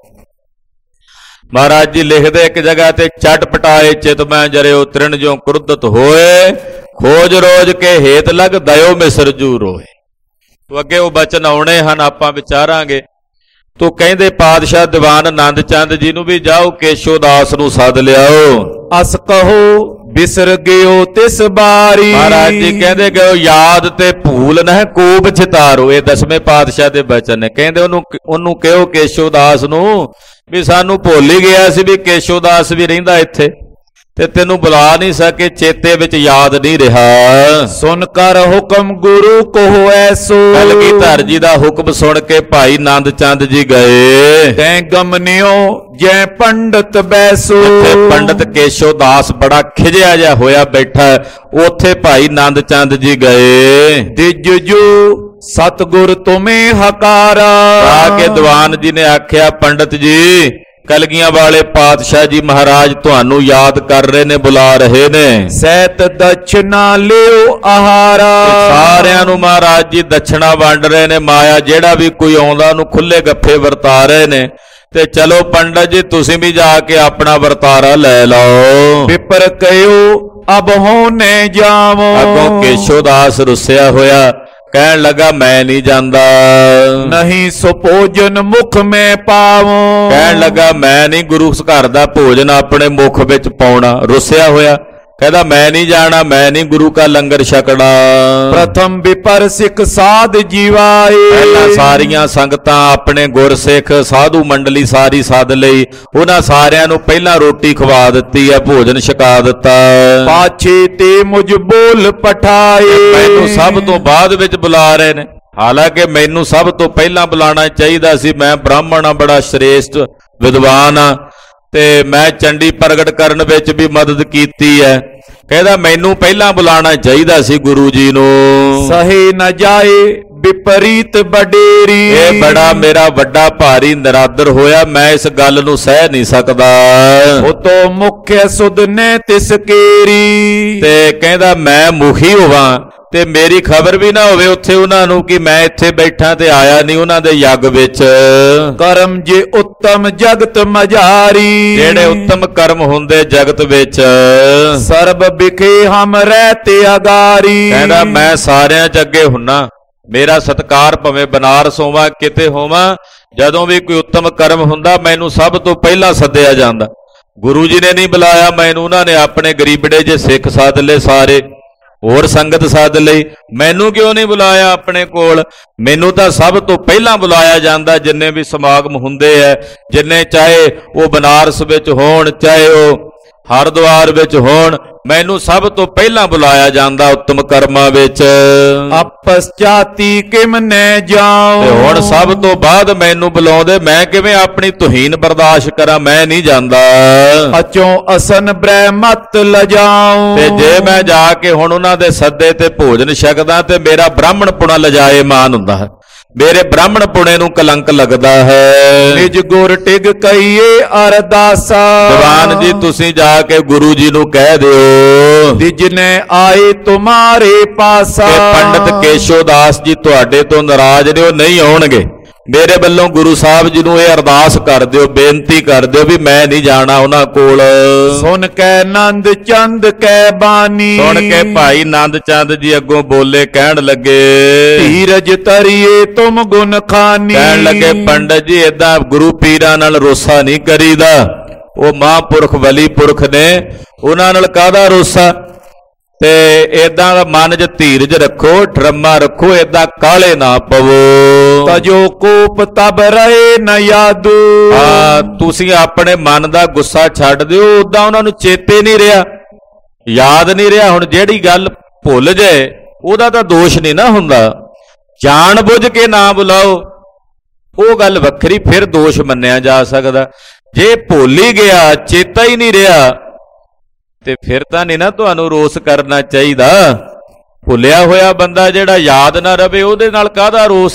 ਮਹਾਰਾਜ ਜੀ ਲਿਖਦੇ ਇੱਕ ਜਗ੍ਹਾ ਤੇ, ਚਟ ਪਟਾਏ ਚਿਤ ਮੈਂ ਜਰਿਓ ਤ੍ਰਿਣ ਜੋ ਕ੍ਰੁੱਧਤ ਹੋਏ, ਖੋਜ ਰੋਜ ਕੇ ਹੇਤ ਲਗ ਦਇਓ ਮਿਸਰ ਜੂ ਰੋਏ। ਤੋ ਅੱਗੇ ਉਹ ਬਚਨ ਆਉਣੇ ਹਨ, ਆਪਾਂ ਵਿਚਾਰਾਂਗੇ। ਤੋ ਕਹਿੰਦੇ ਪਾਤਸ਼ਾਹ ਦੀਵਾਨ ਆਨੰਦ ਚੰਦ ਜੀ ਨੂੰ ਵੀ ਜਾਓ ਕੇਸ਼ੋ ਦਾਸ ਨੂੰ ਸੱਦ ਲਿਆਓ। ਅਸ ਕਹੋ ਬਿਸਰ ਗਿਓ ਤਿਸ ਬਾਰੀ। ਮਹਾਰਾਜ ਜੀ ਕਹਿੰਦੇ ਗਏ ਯਾਦ ਤੇ ਭੂਲ ਨਾ ਕੋਪ ਚਿਤਾਰੋ। ਇਹ ਦਸਵੇਂ ਪਾਤਸ਼ਾਹ ਦੇ ਬਚਨ ਨੇ। ਕਹਿੰਦੇ ਉਹਨੂੰ ਉਹਨੂੰ ਕਹੋ ਕੇਸ਼ੋ ਦਾਸ ਨੂੰ ਵੀ ਸਾਨੂੰ ਭੁੱਲ ਹੀ ਗਿਆ ਸੀ ਵੀ ਕੇਸ਼ੋ ਦਾਸ ਵੀ ਰਹਿੰਦਾ ਇੱਥੇ, ਤੇ ਤੈਨੂੰ ਬੁਲਾ ਨਹੀਂ ਸਕੇ, ਚੇਤੇ ਵਿੱਚ ਯਾਦ ਨਹੀਂ ਰਿਹਾ। ਸੁਨ ਕਰ ਹੁਕਮ ਗੁਰੂ ਕੋ ਐਸੋ। ਕਲਗੀਧਰ ਜੀ ਦਾ ਹੁਕਮ ਸੁਣ ਕੇ ਭਾਈ ਨੰਦ ਚੰਦ ਜੀ ਗਏ। ਤੈਂ ਗਮਨਿਓ ਜੈ ਪੰਡਤ ਬੈਸੋ। ਇੱਥੇ ਪੰਡਤ ਕੇਸ਼ੋ ਦਾਸ ਬੜਾ ਖਿਜਿਆ ਜਿਹਾ ਹੋਇਆ ਬੈਠਾ, ਉੱਥੇ ਭਾਈ ਨੰਦ ਚੰਦ ਜੀ ਗਏ। ਦਿਜ ਜੋ ਸਤਿਗੁਰ ਤੁਮੇ ਹਕਾਰਾ। ਆ ਕੇ ਦੀਵਾਨ ਜੀ ਨੇ ਆਖਿਆ ਪੰਡਤ ਜੀ ਕਲਗੀਆਂ ਵਾਲੇ ਪਾਤਸ਼ਾਹ ਜੀ ਮਹਾਰਾਜ ਤੁਹਾਨੂੰ ਯਾਦ ਕਰ ਰਹੇ ਨੇ, ਬੁਲਾ ਰਹੇ ਨੇ। ਸਹਿਤ ਦਛਨਾ ਲਿਓ ਆਹਾਰਾ। ਸਾਰਿਆਂ ਨੂੰ ਮਹਾਰਾਜ ਜੀ ਦਛਣਾ ਵੰਡ ਰਹੇ ਨੇ। ਮਾਇਆ ਜਿਹੜਾ ਵੀ ਕੋਈ ਆਉਂਦਾ ਉਹਨੂੰ ਖੁੱਲੇ ਗੱਫੇ ਵਰਤਾ ਰਹੇ ਨੇ। ਤੇ ਚਲੋ ਪੰਡਤ ਜੀ ਤੁਸੀਂ ਵੀ ਜਾ ਕੇ ਆਪਣਾ ਵਰਤਾਰਾ ਲੈ ਲਓ। ਵਿਪਰ ਕਹਿਓ ਅਬ ਹੋਣੇ ਜਾਵੋ। ਅੱਗੋਂ ਕੇਸ਼ੋ ਦਾਸ ਰੁੱਸਿਆ ਹੋਇਆ ਕਹਿਣ ਲੱਗਾ ਮੈਂ ਨਹੀਂ ਜਾਂਦਾ। ਨਹੀਂ ਸੋ ਭੋਜਨ ਮੁਖ ਮੈਂ ਪਾਵੋ। ਕਹਿਣ ਲੱਗਾ ਮੈਂ ਨਹੀਂ ਗੁਰੂ ਘਰ ਦਾ ਭੋਜਨ ਆਪਣੇ ਮੁਖ ਵਿੱਚ ਪਾਉਣਾ। ਰੁੱਸਿਆ ਹੋਇਆ ਕਹਿੰਦਾ ਮੈਂ ਨਹੀਂ ਜਾਣਾ, ਮੈਂ ਨਹੀਂ ਗੁਰੂ ਕਾ ਲੰਗਰ ਛਕਣਾ। ਪ੍ਰਥਮ ਵਿਪਰ ਸਿੱਖ ਸਾਧ ਜੀਵਾਏ। ਪਹਿਲਾਂ ਸਾਰੀਆਂ ਸੰਗਤਾਂ ਆਪਣੇ ਗੁਰਸਿੱਖ ਸਾਧੂ ਮੰਡਲੀ ਸਾਰੀ ਸੱਦ ਲਈ, ਉਹਨਾਂ ਸਾਰਿਆਂ ਨੂੰ ਪਹਿਲਾਂ ਰੋਟੀ ਖਵਾ ਦਿੱਤੀ ਹੈ, ਭੋਜਨ ਛਕਾ ਦਿੱਤਾ। ਪਾਛੇ ਤੇ ਮੁਝ ਬੋਲ ਪਠਾਏ। ਮੈਨੂੰ ਸਭ ਤੋਂ ਬਾਅਦ ਵਿੱਚ ਬੁਲਾ ਰਹੇ ਨੇ, ਹਾਲਾਂਕਿ ਮੈਨੂੰ ਸਭ ਤੋਂ ਪਹਿਲਾਂ ਬੁਲਾਉਣਾ ਚਾਹੀਦਾ ਸੀ। ਮੈਂ ਬ੍ਰਾਹਮਣ ਆ, ਬੜਾ ਸ਼੍ਰੇਸ਼ਟ ਵਿਦਵਾਨ ਆ, ਤੇ ਮੈਂ ਚੰਡੀ ਪ੍ਰਗਟ ਕਰਨ ਵਿੱਚ ਵੀ ਮਦਦ ਕੀਤੀ ਹੈ। ਕਹਿੰਦਾ ਮੈਨੂੰ ਪਹਿਲਾਂ ਬੁਲਾਉਣਾ ਚਾਹੀਦਾ ਸੀ ਗੁਰੂ ਜੀ ਨੂੰ। ਸਹੇ ਨ ਜਾਏ ਵਿਪਰੀਤ ਬਡੇਰੀ। ਇਹ ਬੜਾ ਮੇਰਾ ਵੱਡਾ ਭਾਰੀ ਨਰਾਦਰ ਹੋਇਆ, ਮੈਂ ਇਸ ਗੱਲ ਨੂੰ ਸਹਿ ਨਹੀਂ ਸਕਦਾ। ਉਤੋਂ ਮੁਖਿਆ ਸੁਧ ਨੇ ਤਿਸ ਕੇਰੀ। ਤੇ ਕਹਿੰਦਾ ਮੈਂ ਮੁਖੀ ਹੋਵਾਂ ਤੇ ਮੇਰੀ ਖਬਰ ਵੀ ਨਾ ਹੋਵੇ ਉੱਥੇ ਉਹਨਾਂ ਨੂੰ ਕਿ ਮੈਂ ਇੱਥੇ ਬੈਠਾ ਤੇ ਆਇਆ ਨਹੀਂ ਉਹਨਾਂ ਦੇ ਯੱਗ ਵਿੱਚ। ਕਰਮ ਜੇ ਉੱਤਮ ਜਗਤ ਮਝਾਰੀ। ਜਿਹੜੇ ਉੱਤਮ ਕਰਮ ਹੁੰਦੇ ਜਗਤ ਵਿੱਚ, ਸਰਬ ਵਿਖੇ ਹਮ ਰਹਤੇ ਅਗਾਰੀ। ਕਹਿੰਦਾ ਮੈਂ ਸਾਰਿਆਂ ਚ ਅੱਗੇ ਹੁੰਨਾ, ਮੇਰਾ ਸਤਕਾਰ ਭਵੇਂ ਬਨਾਰਸ ਹੋਵਾਂ ਕਿਤੇ ਹੋਵਾਂ, ਜਦੋਂ ਵੀ ਕੋਈ ਉੱਤਮ ਕਰਮ ਹੁੰਦਾ ਮੈਨੂੰ ਸਭ ਤੋਂ ਪਹਿਲਾਂ ਸੱਦਿਆ ਜਾਂਦਾ। ਗੁਰੂ ਜੀ ਨੇ ਨਹੀਂ ਬੁਲਾਇਆ ਮੈਨੂੰ, ਉਹਨਾਂ ਨੇ ਆਪਣੇ ਗਰੀਬੜੇ ਜੇ ਸਿੱਖ ਸੱਦ ਲਏ, ਸਾਰੇ ਹੋਰ ਸੰਗਤ ਸੱਦ ਲਈ, ਮੈਨੂੰ ਕਿਉਂ ਨਹੀਂ ਬੁਲਾਇਆ ਆਪਣੇ ਕੋਲ? ਮੈਨੂੰ ਤਾਂ ਸਭ ਤੋਂ ਪਹਿਲਾਂ ਬੁਲਾਇਆ ਜਾਂਦਾ ਜਿੰਨੇ ਵੀ ਸਮਾਗਮ ਹੁੰਦੇ ਐ, ਜਿੰਨੇ ਚਾਹੇ ਉਹ ਬਨਾਰਸ ਵਿੱਚ ਹੋਣ ਚਾਹੇ ਉਹ ਹਰਿਦੁਆਰ ਵਿੱਚ ਹੋਣ, ਮੈਨੂੰ ਸਭ ਤੋਂ ਪਹਿਲਾਂ ਬੁਲਾਇਆ ਜਾਂਦਾ ਉੱਤਮ ਕਰਮਾਂ ਵਿੱਚ। ਆਪਸਚਾਤੀ ਕਿਮ ਨੈ ਜਾਉ। ਤੇ ਹੁਣ ਸਭ ਤੋਂ ਬਾਅਦ ਮੈਨੂੰ ਬੁਲਾਉਂਦੇ, ਮੈਂ ਕਿਵੇਂ ਆਪਣੀ ਤੁਹੀਨ ਬਰਦਾਸ਼ਤ ਕਰਾਂ? ਮੈਂ ਨਹੀਂ ਜਾਂਦਾ। ਅਚੋਂ ਅਸਨ ਬ੍ਰਹਮਤ ਲਜਾਉ। ਤੇ ਜੇ ਮੈਂ ਜਾ ਕੇ ਹੁਣ ਉਹਨਾਂ ਦੇ ਸੱਦੇ ਤੇ ਭੋਜਨ ਛਕਦਾ ਤੇ ਮੇਰਾ ਬ੍ਰਾਹਮਣ ਪੁਣਾ ਲਜਾਏ ਮਾਨ ਹੁੰਦਾ ਹੈ, ਮੇਰੇ ਬ੍ਰਾਹਮਣ ਪੁਣੇ ਨੂੰ ਕਲੰਕ ਲੱਗਦਾ ਹੈ। ਨਿਜ ਗੁਰ ਟਿਗ ਕਹੀਏ ਅਰਦਾਸਾ। ਦੀਵਾਨ ਜੀ ਤੁਸੀਂ ਜਾ ਕੇ ਗੁਰੂ ਜੀ ਨੂੰ ਕਹਿ ਦਿਓ ਜਿਜਨੇ ਆਏ ਤੁਮਾਰੇ ਪਾਸਾ। ਕਿ ਪੰਡਤ ਕੇਸ਼ੋ ਦਾਸ ਜੀ ਤੁਹਾਡੇ ਤੋਂ ਨਾਰਾਜ਼ ਨੇ, ਉਹ ਨਹੀਂ ਆਉਣਗੇ। ਮੇਰੇ ਵੱਲੋਂ ਗੁਰੂ ਸਾਹਿਬ ਜੀ ਨੂੰ ਇਹ ਅਰਦਾਸ ਕਰ ਦਿਓ, ਬੇਨਤੀ ਕਰ ਦਿਓ ਵੀ ਮੈਂ ਨਹੀਂ ਜਾਣਾ ਉਹਨਾਂ ਕੋਲ। ਸੁਣ ਕੇ ਨੰਦ ਚੰਦ ਕੈ ਬਾਣੀ। ਸੁਣ ਕੇ ਭਾਈ ਨੰਦ ਚੰਦ ਜੀ ਅੱਗੋਂ ਬੋਲੇ, ਕਹਿਣ ਲੱਗੇ ਧੀਰਜ ਤਰੀਏ ਤੁਮ ਗੁਣ ਖਾਨੀ। ਕਹਿਣ ਲੱਗੇ ਪੰਡਤ ਜੀ ਏਦਾਂ ਗੁਰੂ ਪੀਰਾਂ ਨਾਲ ਰੋਸਾ ਨਹੀਂ ਕਰੀਦਾ, ਉਹ ਮਹਾਂਪੁਰਖ ਵਲੀ ਪੁਰਖ ਨੇ, ਉਹਨਾਂ ਨਾਲ ਕਾਹਦਾ ਰੋਸਾ? ਤੇ ਏਦਾਂ ਦਾ ਮਨ 'ਚ ਧੀਰਜ ਰੱਖੋ, ਠਰਮਾ ਰੱਖੋ, ਏਦਾਂ ਕਾਲੇ ਨਾ ਪਵੋ। ਤਜੋ ਕੋਪ ਤਬ ਰਹੇ ਨ ਯਾਦੂ। ਹਾਂ, ਤੁਸੀਂ ਆਪਣੇ ਮਨ ਦਾ ਗੁੱਸਾ ਛੱਡ ਦਿਓ। ਉਦਾਂ ਉਹਨਾਂ ਨੂੰ ਚੇਤੇ ਨਹੀਂ ਰਿਹਾ, ਯਾਦ ਨਹੀਂ ਰਿਹਾ। ਹੁਣ ਜਿਹੜੀ ਗੱਲ ਭੁੱਲ ਜਾਏ ਉਹਦਾ ਤਾਂ ਦੋਸ਼ ਨਹੀਂ ਨਾ ਹੁੰਦਾ। ਜਾਣ ਬੁੱਝ ਕੇ ਨਾ ਬੁਲਾਓ ਉਹ ਗੱਲ ਵੱਖਰੀ, ਫਿਰ ਦੋਸ਼ ਮੰਨਿਆ ਜਾ ਸਕਦਾ। ਜੇ ਭੁੱਲ ਹੀ ਗਿਆ, ਚੇਤਾ ਹੀ ਨਹੀਂ ਰਿਹਾ, ਤੇ ਫਿਰ ਤਾਂ ਨਹੀਂ ਨਾ ਤੁਹਾਨੂੰ ਰੋਸ ਕਰਨਾ ਚਾਹੀਦਾ। ਭੁੱਲਿਆ ਹੋਇਆ ਬੰਦਾ ਜਿਹੜਾ ਯਾਦ ਨਾ ਰਵੇ ਉਹਦੇ ਨਾਲ ਕਾਹਦਾ ਰੋਸ।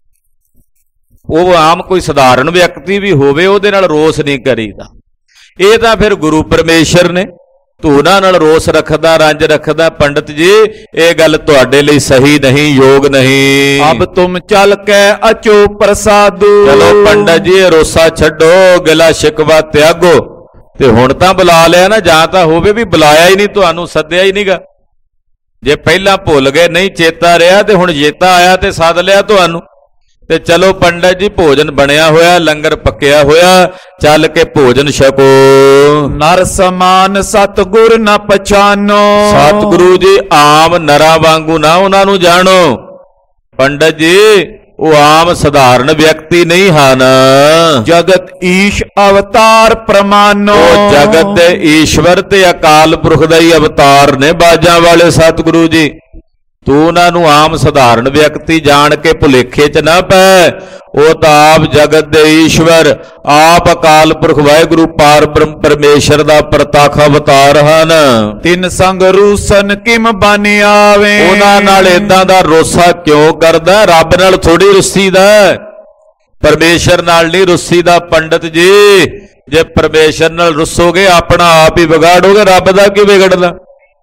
ਉਹ ਆਮ ਕੋਈ ਸਧਾਰਨ ਵਿਅਕਤੀ ਵੀ ਹੋਵੇ ਉਹਦੇ ਨਾਲ ਰੋਸ ਨਹੀਂ ਕਰੀਦਾ। ਇਹ ਤਾਂ ਫਿਰ ਗੁਰੂ ਪਰਮੇਸ਼ਰ ਨੇ, ਤੂੰ ਉਹਨਾਂ ਨਾਲ ਰੋਸ ਰੱਖਦਾ, ਰੰਜ ਰੱਖਦਾ। ਪੰਡਤ ਜੀ ਇਹ ਗੱਲ ਤੁਹਾਡੇ ਲਈ ਸਹੀ ਨਹੀਂ, ਯੋਗ ਨਹੀਂ। ਅਬ ਤੁਮ ਚੱਲ ਕੇ ਅਚੋ ਪ੍ਰਸਾਦੂ। ਚਲੋ ਪੰਡਤ ਜੀ ਰੋਸਾ ਛੱਡੋ, ਗਿਲਾ ਸ਼ਿਕਵਾ ਤਿਆਗੋ। ਤੇ ਹੁਣ ਤਾਂ ਬੁਲਾ ਲਿਆ ਨਾ, ਜਾਂ ਤਾਂ ਹੋਵੇ ਵੀ ਬੁਲਾਇਆ ਹੀ ਨਹੀਂ ਤੁਹਾਨੂੰ, ਸੱਦਿਆ ਹੀ ਨਹੀਂਗਾ। ਜੇ ਪਹਿਲਾਂ ਭੁੱਲ ਗਏ, ਨਹੀਂ ਚੇਤਾ ਰਿਹਾ, ਤੇ ਹੁਣ ਚੇਤਾ ਆਇਆ ਤੇ ਸੱਦ ਲਿਆ ਤੁਹਾਨੂੰ। ਤੇ ਚਲੋ ਪੰਡਤ ਜੀ ਭੋਜਨ ਬਣਿਆ ਹੋਇਆ, ਲੰਗਰ ਪੱਕਿਆ ਹੋਇਆ, ਚੱਲ ਕੇ ਭੋਜਨ ਛਕੋ। ਨਰ ਸਮਾਨ ਸਤਿਗੁਰ ਨ ਪਛਾਨੋ। ਸਤਿਗੁਰੂ ਜੀ ਆਮ ਨਰਾਂ ਵਾਂਗੂ ਨਾ ਉਹਨਾਂ ਨੂੰ ਜਾਣੋ। ਪੰਡਤ ਜੀ ਉਹ ਆਮ ਸਧਾਰਨ ਵਿਅਕਤੀ ਨਹੀਂ ਹਨ। ਜਗਤ ਈਸ਼ ਅਵਤਾਰ ਪ੍ਰਮਾਨੋ। ਉਹ ਜਗਤ ਦੇ ਈਸ਼ਵਰ ਤੇ ਅਕਾਲ ਪੁਰਖ ਦਾ ਹੀ ਅਵਤਾਰ ਨੇ, ਬਾਜਾਂ ਵਾਲੇ ਸਤਿਗੁਰੂ ਜੀ। ਤੂੰ ਉਹਨਾਂ ਨੂੰ ਆਮ ਸਧਾਰਨ ਵਿਅਕਤੀ ਜਾਣ ਕੇ ਭੁਲੇਖੇ 'ਚ ਨਾ ਪੈ। ਉਹ ਤਾਂ ਆਪ ਜਗਤ ਦੇ ਈਸ਼ਵਰ, ਆਪ ਅਕਾਲ ਪੁਰਖ ਵਾਹਿਗੁਰੂ ਪਾਰ ਬ੍ਰਹਮ ਪਰਮੇਸ਼ਰ ਦਾ ਪ੍ਰਤੱਖ ਅਵਤਾਰ ਹਨ। ਤਿੰਨ ਸੰਗ ਰੂਸਨ ਕਿਮ ਬਨ ਆਵੇ। ਉਹਨਾਂ ਨਾਲ ਏਦਾਂ ਦਾ ਰੋਸਾ ਕਿਉਂ ਕਰਦਾ? ਰੱਬ ਨਾਲ ਥੋੜੀ ਰੁੱਸੀ ਦਾ, ਪਰਮੇਸ਼ਰ ਨਾਲ ਨਹੀਂ ਰੁੱਸੀ ਦਾ। ਪੰਡਤ ਜੀ ਜੇ ਪਰਮੇਸ਼ਰ ਨਾਲ ਰੁੱਸੋਗੇ ਆਪਣਾ ਆਪ ਹੀ ਵਿਗਾੜੋਗੇ, ਰੱਬ ਦਾ ਕੀ ਵਿਗੜਦਾ।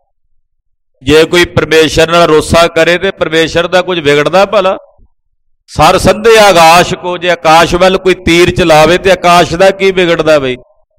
ਜੇ ਕੋਈ ਪਰਮੇਸ਼ਰ ਨਾਲ ਰੋਸਾ ਕਰੇ ਤੇ ਪਰਮੇਸ਼ਰ ਦਾ ਕੁਝ ਵਿਗੜਦਾ ਭਲਾ? ਸਰ ਸੰਧੇ ਆਕਾਸ਼ ਕੋ, ਜੇ ਆਕਾਸ਼ ਵੱਲ ਕੋਈ ਤੀਰ ਚਲਾਵੇ ਤੇ ਆਕਾਸ਼ ਦਾ ਕੀ ਵਿਗੜਦਾ ਬਈ?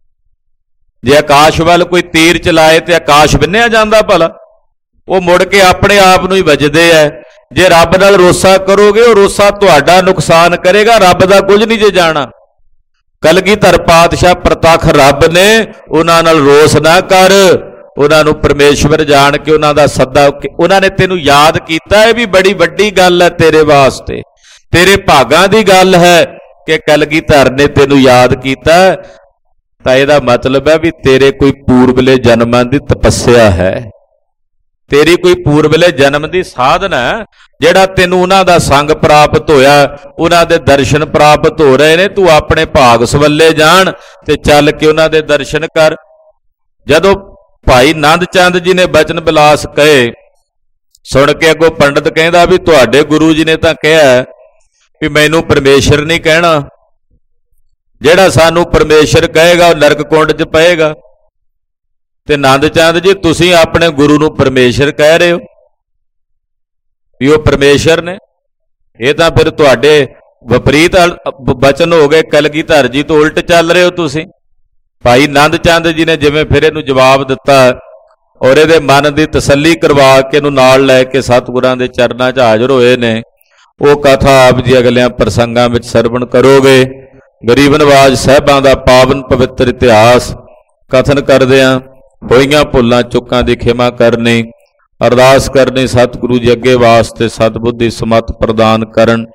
ਜੇ ਆਕਾਸ਼ ਵੱਲ ਕੋਈ ਤੀਰ ਚਲਾਏ ਤੇ ਆਕਾਸ਼ ਵਿੰਨਿਆ ਜਾਂਦਾ ਭਲਾ? ਉਹ ਮੁੜ ਕੇ ਆਪਣੇ ਆਪ ਨੂੰ ਹੀ ਵੱਜਦੇ ਐ। ਜੇ ਰੱਬ ਨਾਲ ਰੋਸਾ ਕਰੋਗੇ ਉਹ ਰੋਸਾ ਤੁਹਾਡਾ ਨੁਕਸਾਨ ਕਰੇਗਾ, ਰੱਬ ਦਾ ਕੁਝ ਨਹੀਂ ਜੇ ਜਾਣਾ। ਕਲਗੀਧਰ ਪਾਤਸ਼ਾਹ ਪ੍ਰਤੱਖ ਰੱਬ ਨੇ, ਉਹਨਾਂ ਨਾਲ ਰੋਸ ਨਾ ਕਰ। ਉਹਨਾਂ ਨੂੰ ਪਰਮੇਸ਼ਵਰ ਜਾਣ ਕੇ ਉਹਨਾਂ ਦਾ ਸੱਦਾ, ਉਹਨਾਂ ਨੇ ਤੈਨੂੰ ਯਾਦ ਕੀਤਾ, ਇਹ ਵੀ ਬੜੀ ਵੱਡੀ ਗੱਲ ਹੈ ਤੇਰੇ ਵਾਸਤੇ, ਤੇਰੇ ਭਾਗਾਂ ਦੀ ਗੱਲ ਹੈ ਕਿ ਕਲਗੀਧਰ ਨੇ ਤੈਨੂੰ ਯਾਦ ਕੀਤਾ। ਤਾਂ ਇਹਦਾ ਮਤਲਬ ਹੈ ਵੀ ਤੇਰੇ ਕੋਈ ਪੂਰਬਲੇ ਜਨਮਾਂ ਦੀ ਤਪੱਸਿਆ ਹੈ, ਤੇਰੀ ਕੋਈ ਪੂਰਬਲੇ ਜਨਮ ਦੀ ਸਾਧਨਾ ਹੈ, ਜਿਹੜਾ ਤੈਨੂੰ ਉਹਨਾਂ ਦਾ ਸੰਗ ਪ੍ਰਾਪਤ ਹੋਇਆ, ਉਹਨਾਂ ਦੇ ਦਰਸ਼ਨ ਪ੍ਰਾਪਤ ਹੋ ਰਹੇ ਨੇ। ਤੂੰ ਆਪਣੇ ਭਾਗ ਸਵੱਲੇ ਜਾਣ ਤੇ ਚੱਲ ਕੇ ਉਹਨਾਂ ਦੇ ਦਰਸ਼ਨ ਕਰ। ਜਦੋਂ ਭਾਈ ਨੰਦ ਚੰਦ ਜੀ ਨੇ ਬਚਨ ਬਿਲਾਸ ਕਹੇ, ਸੁਣ ਕੇ ਅੱਗੋਂ ਪੰਡਤ ਕਹਿੰਦਾ ਵੀ ਤੁਹਾਡੇ ਗੁਰੂ ਜੀ ਨੇ ਤਾਂ ਕਿਹਾ ਵੀ ਮੈਨੂੰ ਪਰਮੇਸ਼ਰ ਨਹੀਂ ਕਹਿਣਾ, ਜਿਹੜਾ ਸਾਨੂੰ ਪਰਮੇਸ਼ਰ ਕਹੇਗਾ ਉਹ ਨਰਕ ਕੁੰਡ 'ਚ ਪਏਗਾ। ਤੇ ਨੰਦ ਚੰਦ ਜੀ ਤੁਸੀਂ ਆਪਣੇ ਗੁਰੂ ਨੂੰ ਪਰਮੇਸ਼ਰ ਕਹਿ ਰਹੇ ਹੋ ਵੀ ਉਹ ਪਰਮੇਸ਼ਰ ਨੇ, ਇਹ ਤਾਂ ਫਿਰ ਤੁਹਾਡੇ ਵਿਪਰੀਤ ਬਚਨ ਹੋ ਗਏ, ਕਲਗੀਧਰ ਜੀ ਤੋਂ ਉਲਟ ਚੱਲ ਰਹੇ ਹੋ ਤੁਸੀਂ। ਭਾਈ ਨੰਦ ਚੰਦ ਜੀ ਨੇ ਜਿਵੇਂ ਫਿਰ ਇਹਨੂੰ ਜਵਾਬ ਦਿੱਤਾ ਔਰ ਇਹਦੇ ਮਨ ਦੀ ਤਸੱਲੀ ਕਰਵਾ ਕੇ ਇਹਨੂੰ ਨਾਲ ਲੈ ਕੇ ਸਤਿਗੁਰਾਂ ਦੇ ਚਰਨਾਂ 'ਚ ਹਾਜ਼ਰ ਹੋਏ ਨੇ, ਉਹ ਕਥਾ ਆਪ ਜੀ ਅਗਲਿਆਂ ਪ੍ਰਸੰਗਾਂ ਵਿੱਚ ਸਰਵਣ ਕਰੋਗੇ। ਗਰੀਬ ਨਵਾਜ ਸਾਹਿਬਾਂ ਦਾ ਪਾਵਨ ਪਵਿੱਤਰ ਇਤਿਹਾਸ ਕਥਨ ਕਰਦਿਆਂ ਹੋਈਆਂ ਭੁੱਲਾਂ ਚੁੱਕਾਂ ਦੀ ਖਿਮਾ ਕਰਨੀ, ਅਰਦਾਸ ਕਰਨੀ ਸਤਿਗੁਰੂ ਜੀ ਅੱਗੇ ਵਾਸਤੇ ਸਤਿਬੁੱਧੀ ਸਮਤ ਪ੍ਰਦਾਨ ਕਰਨ।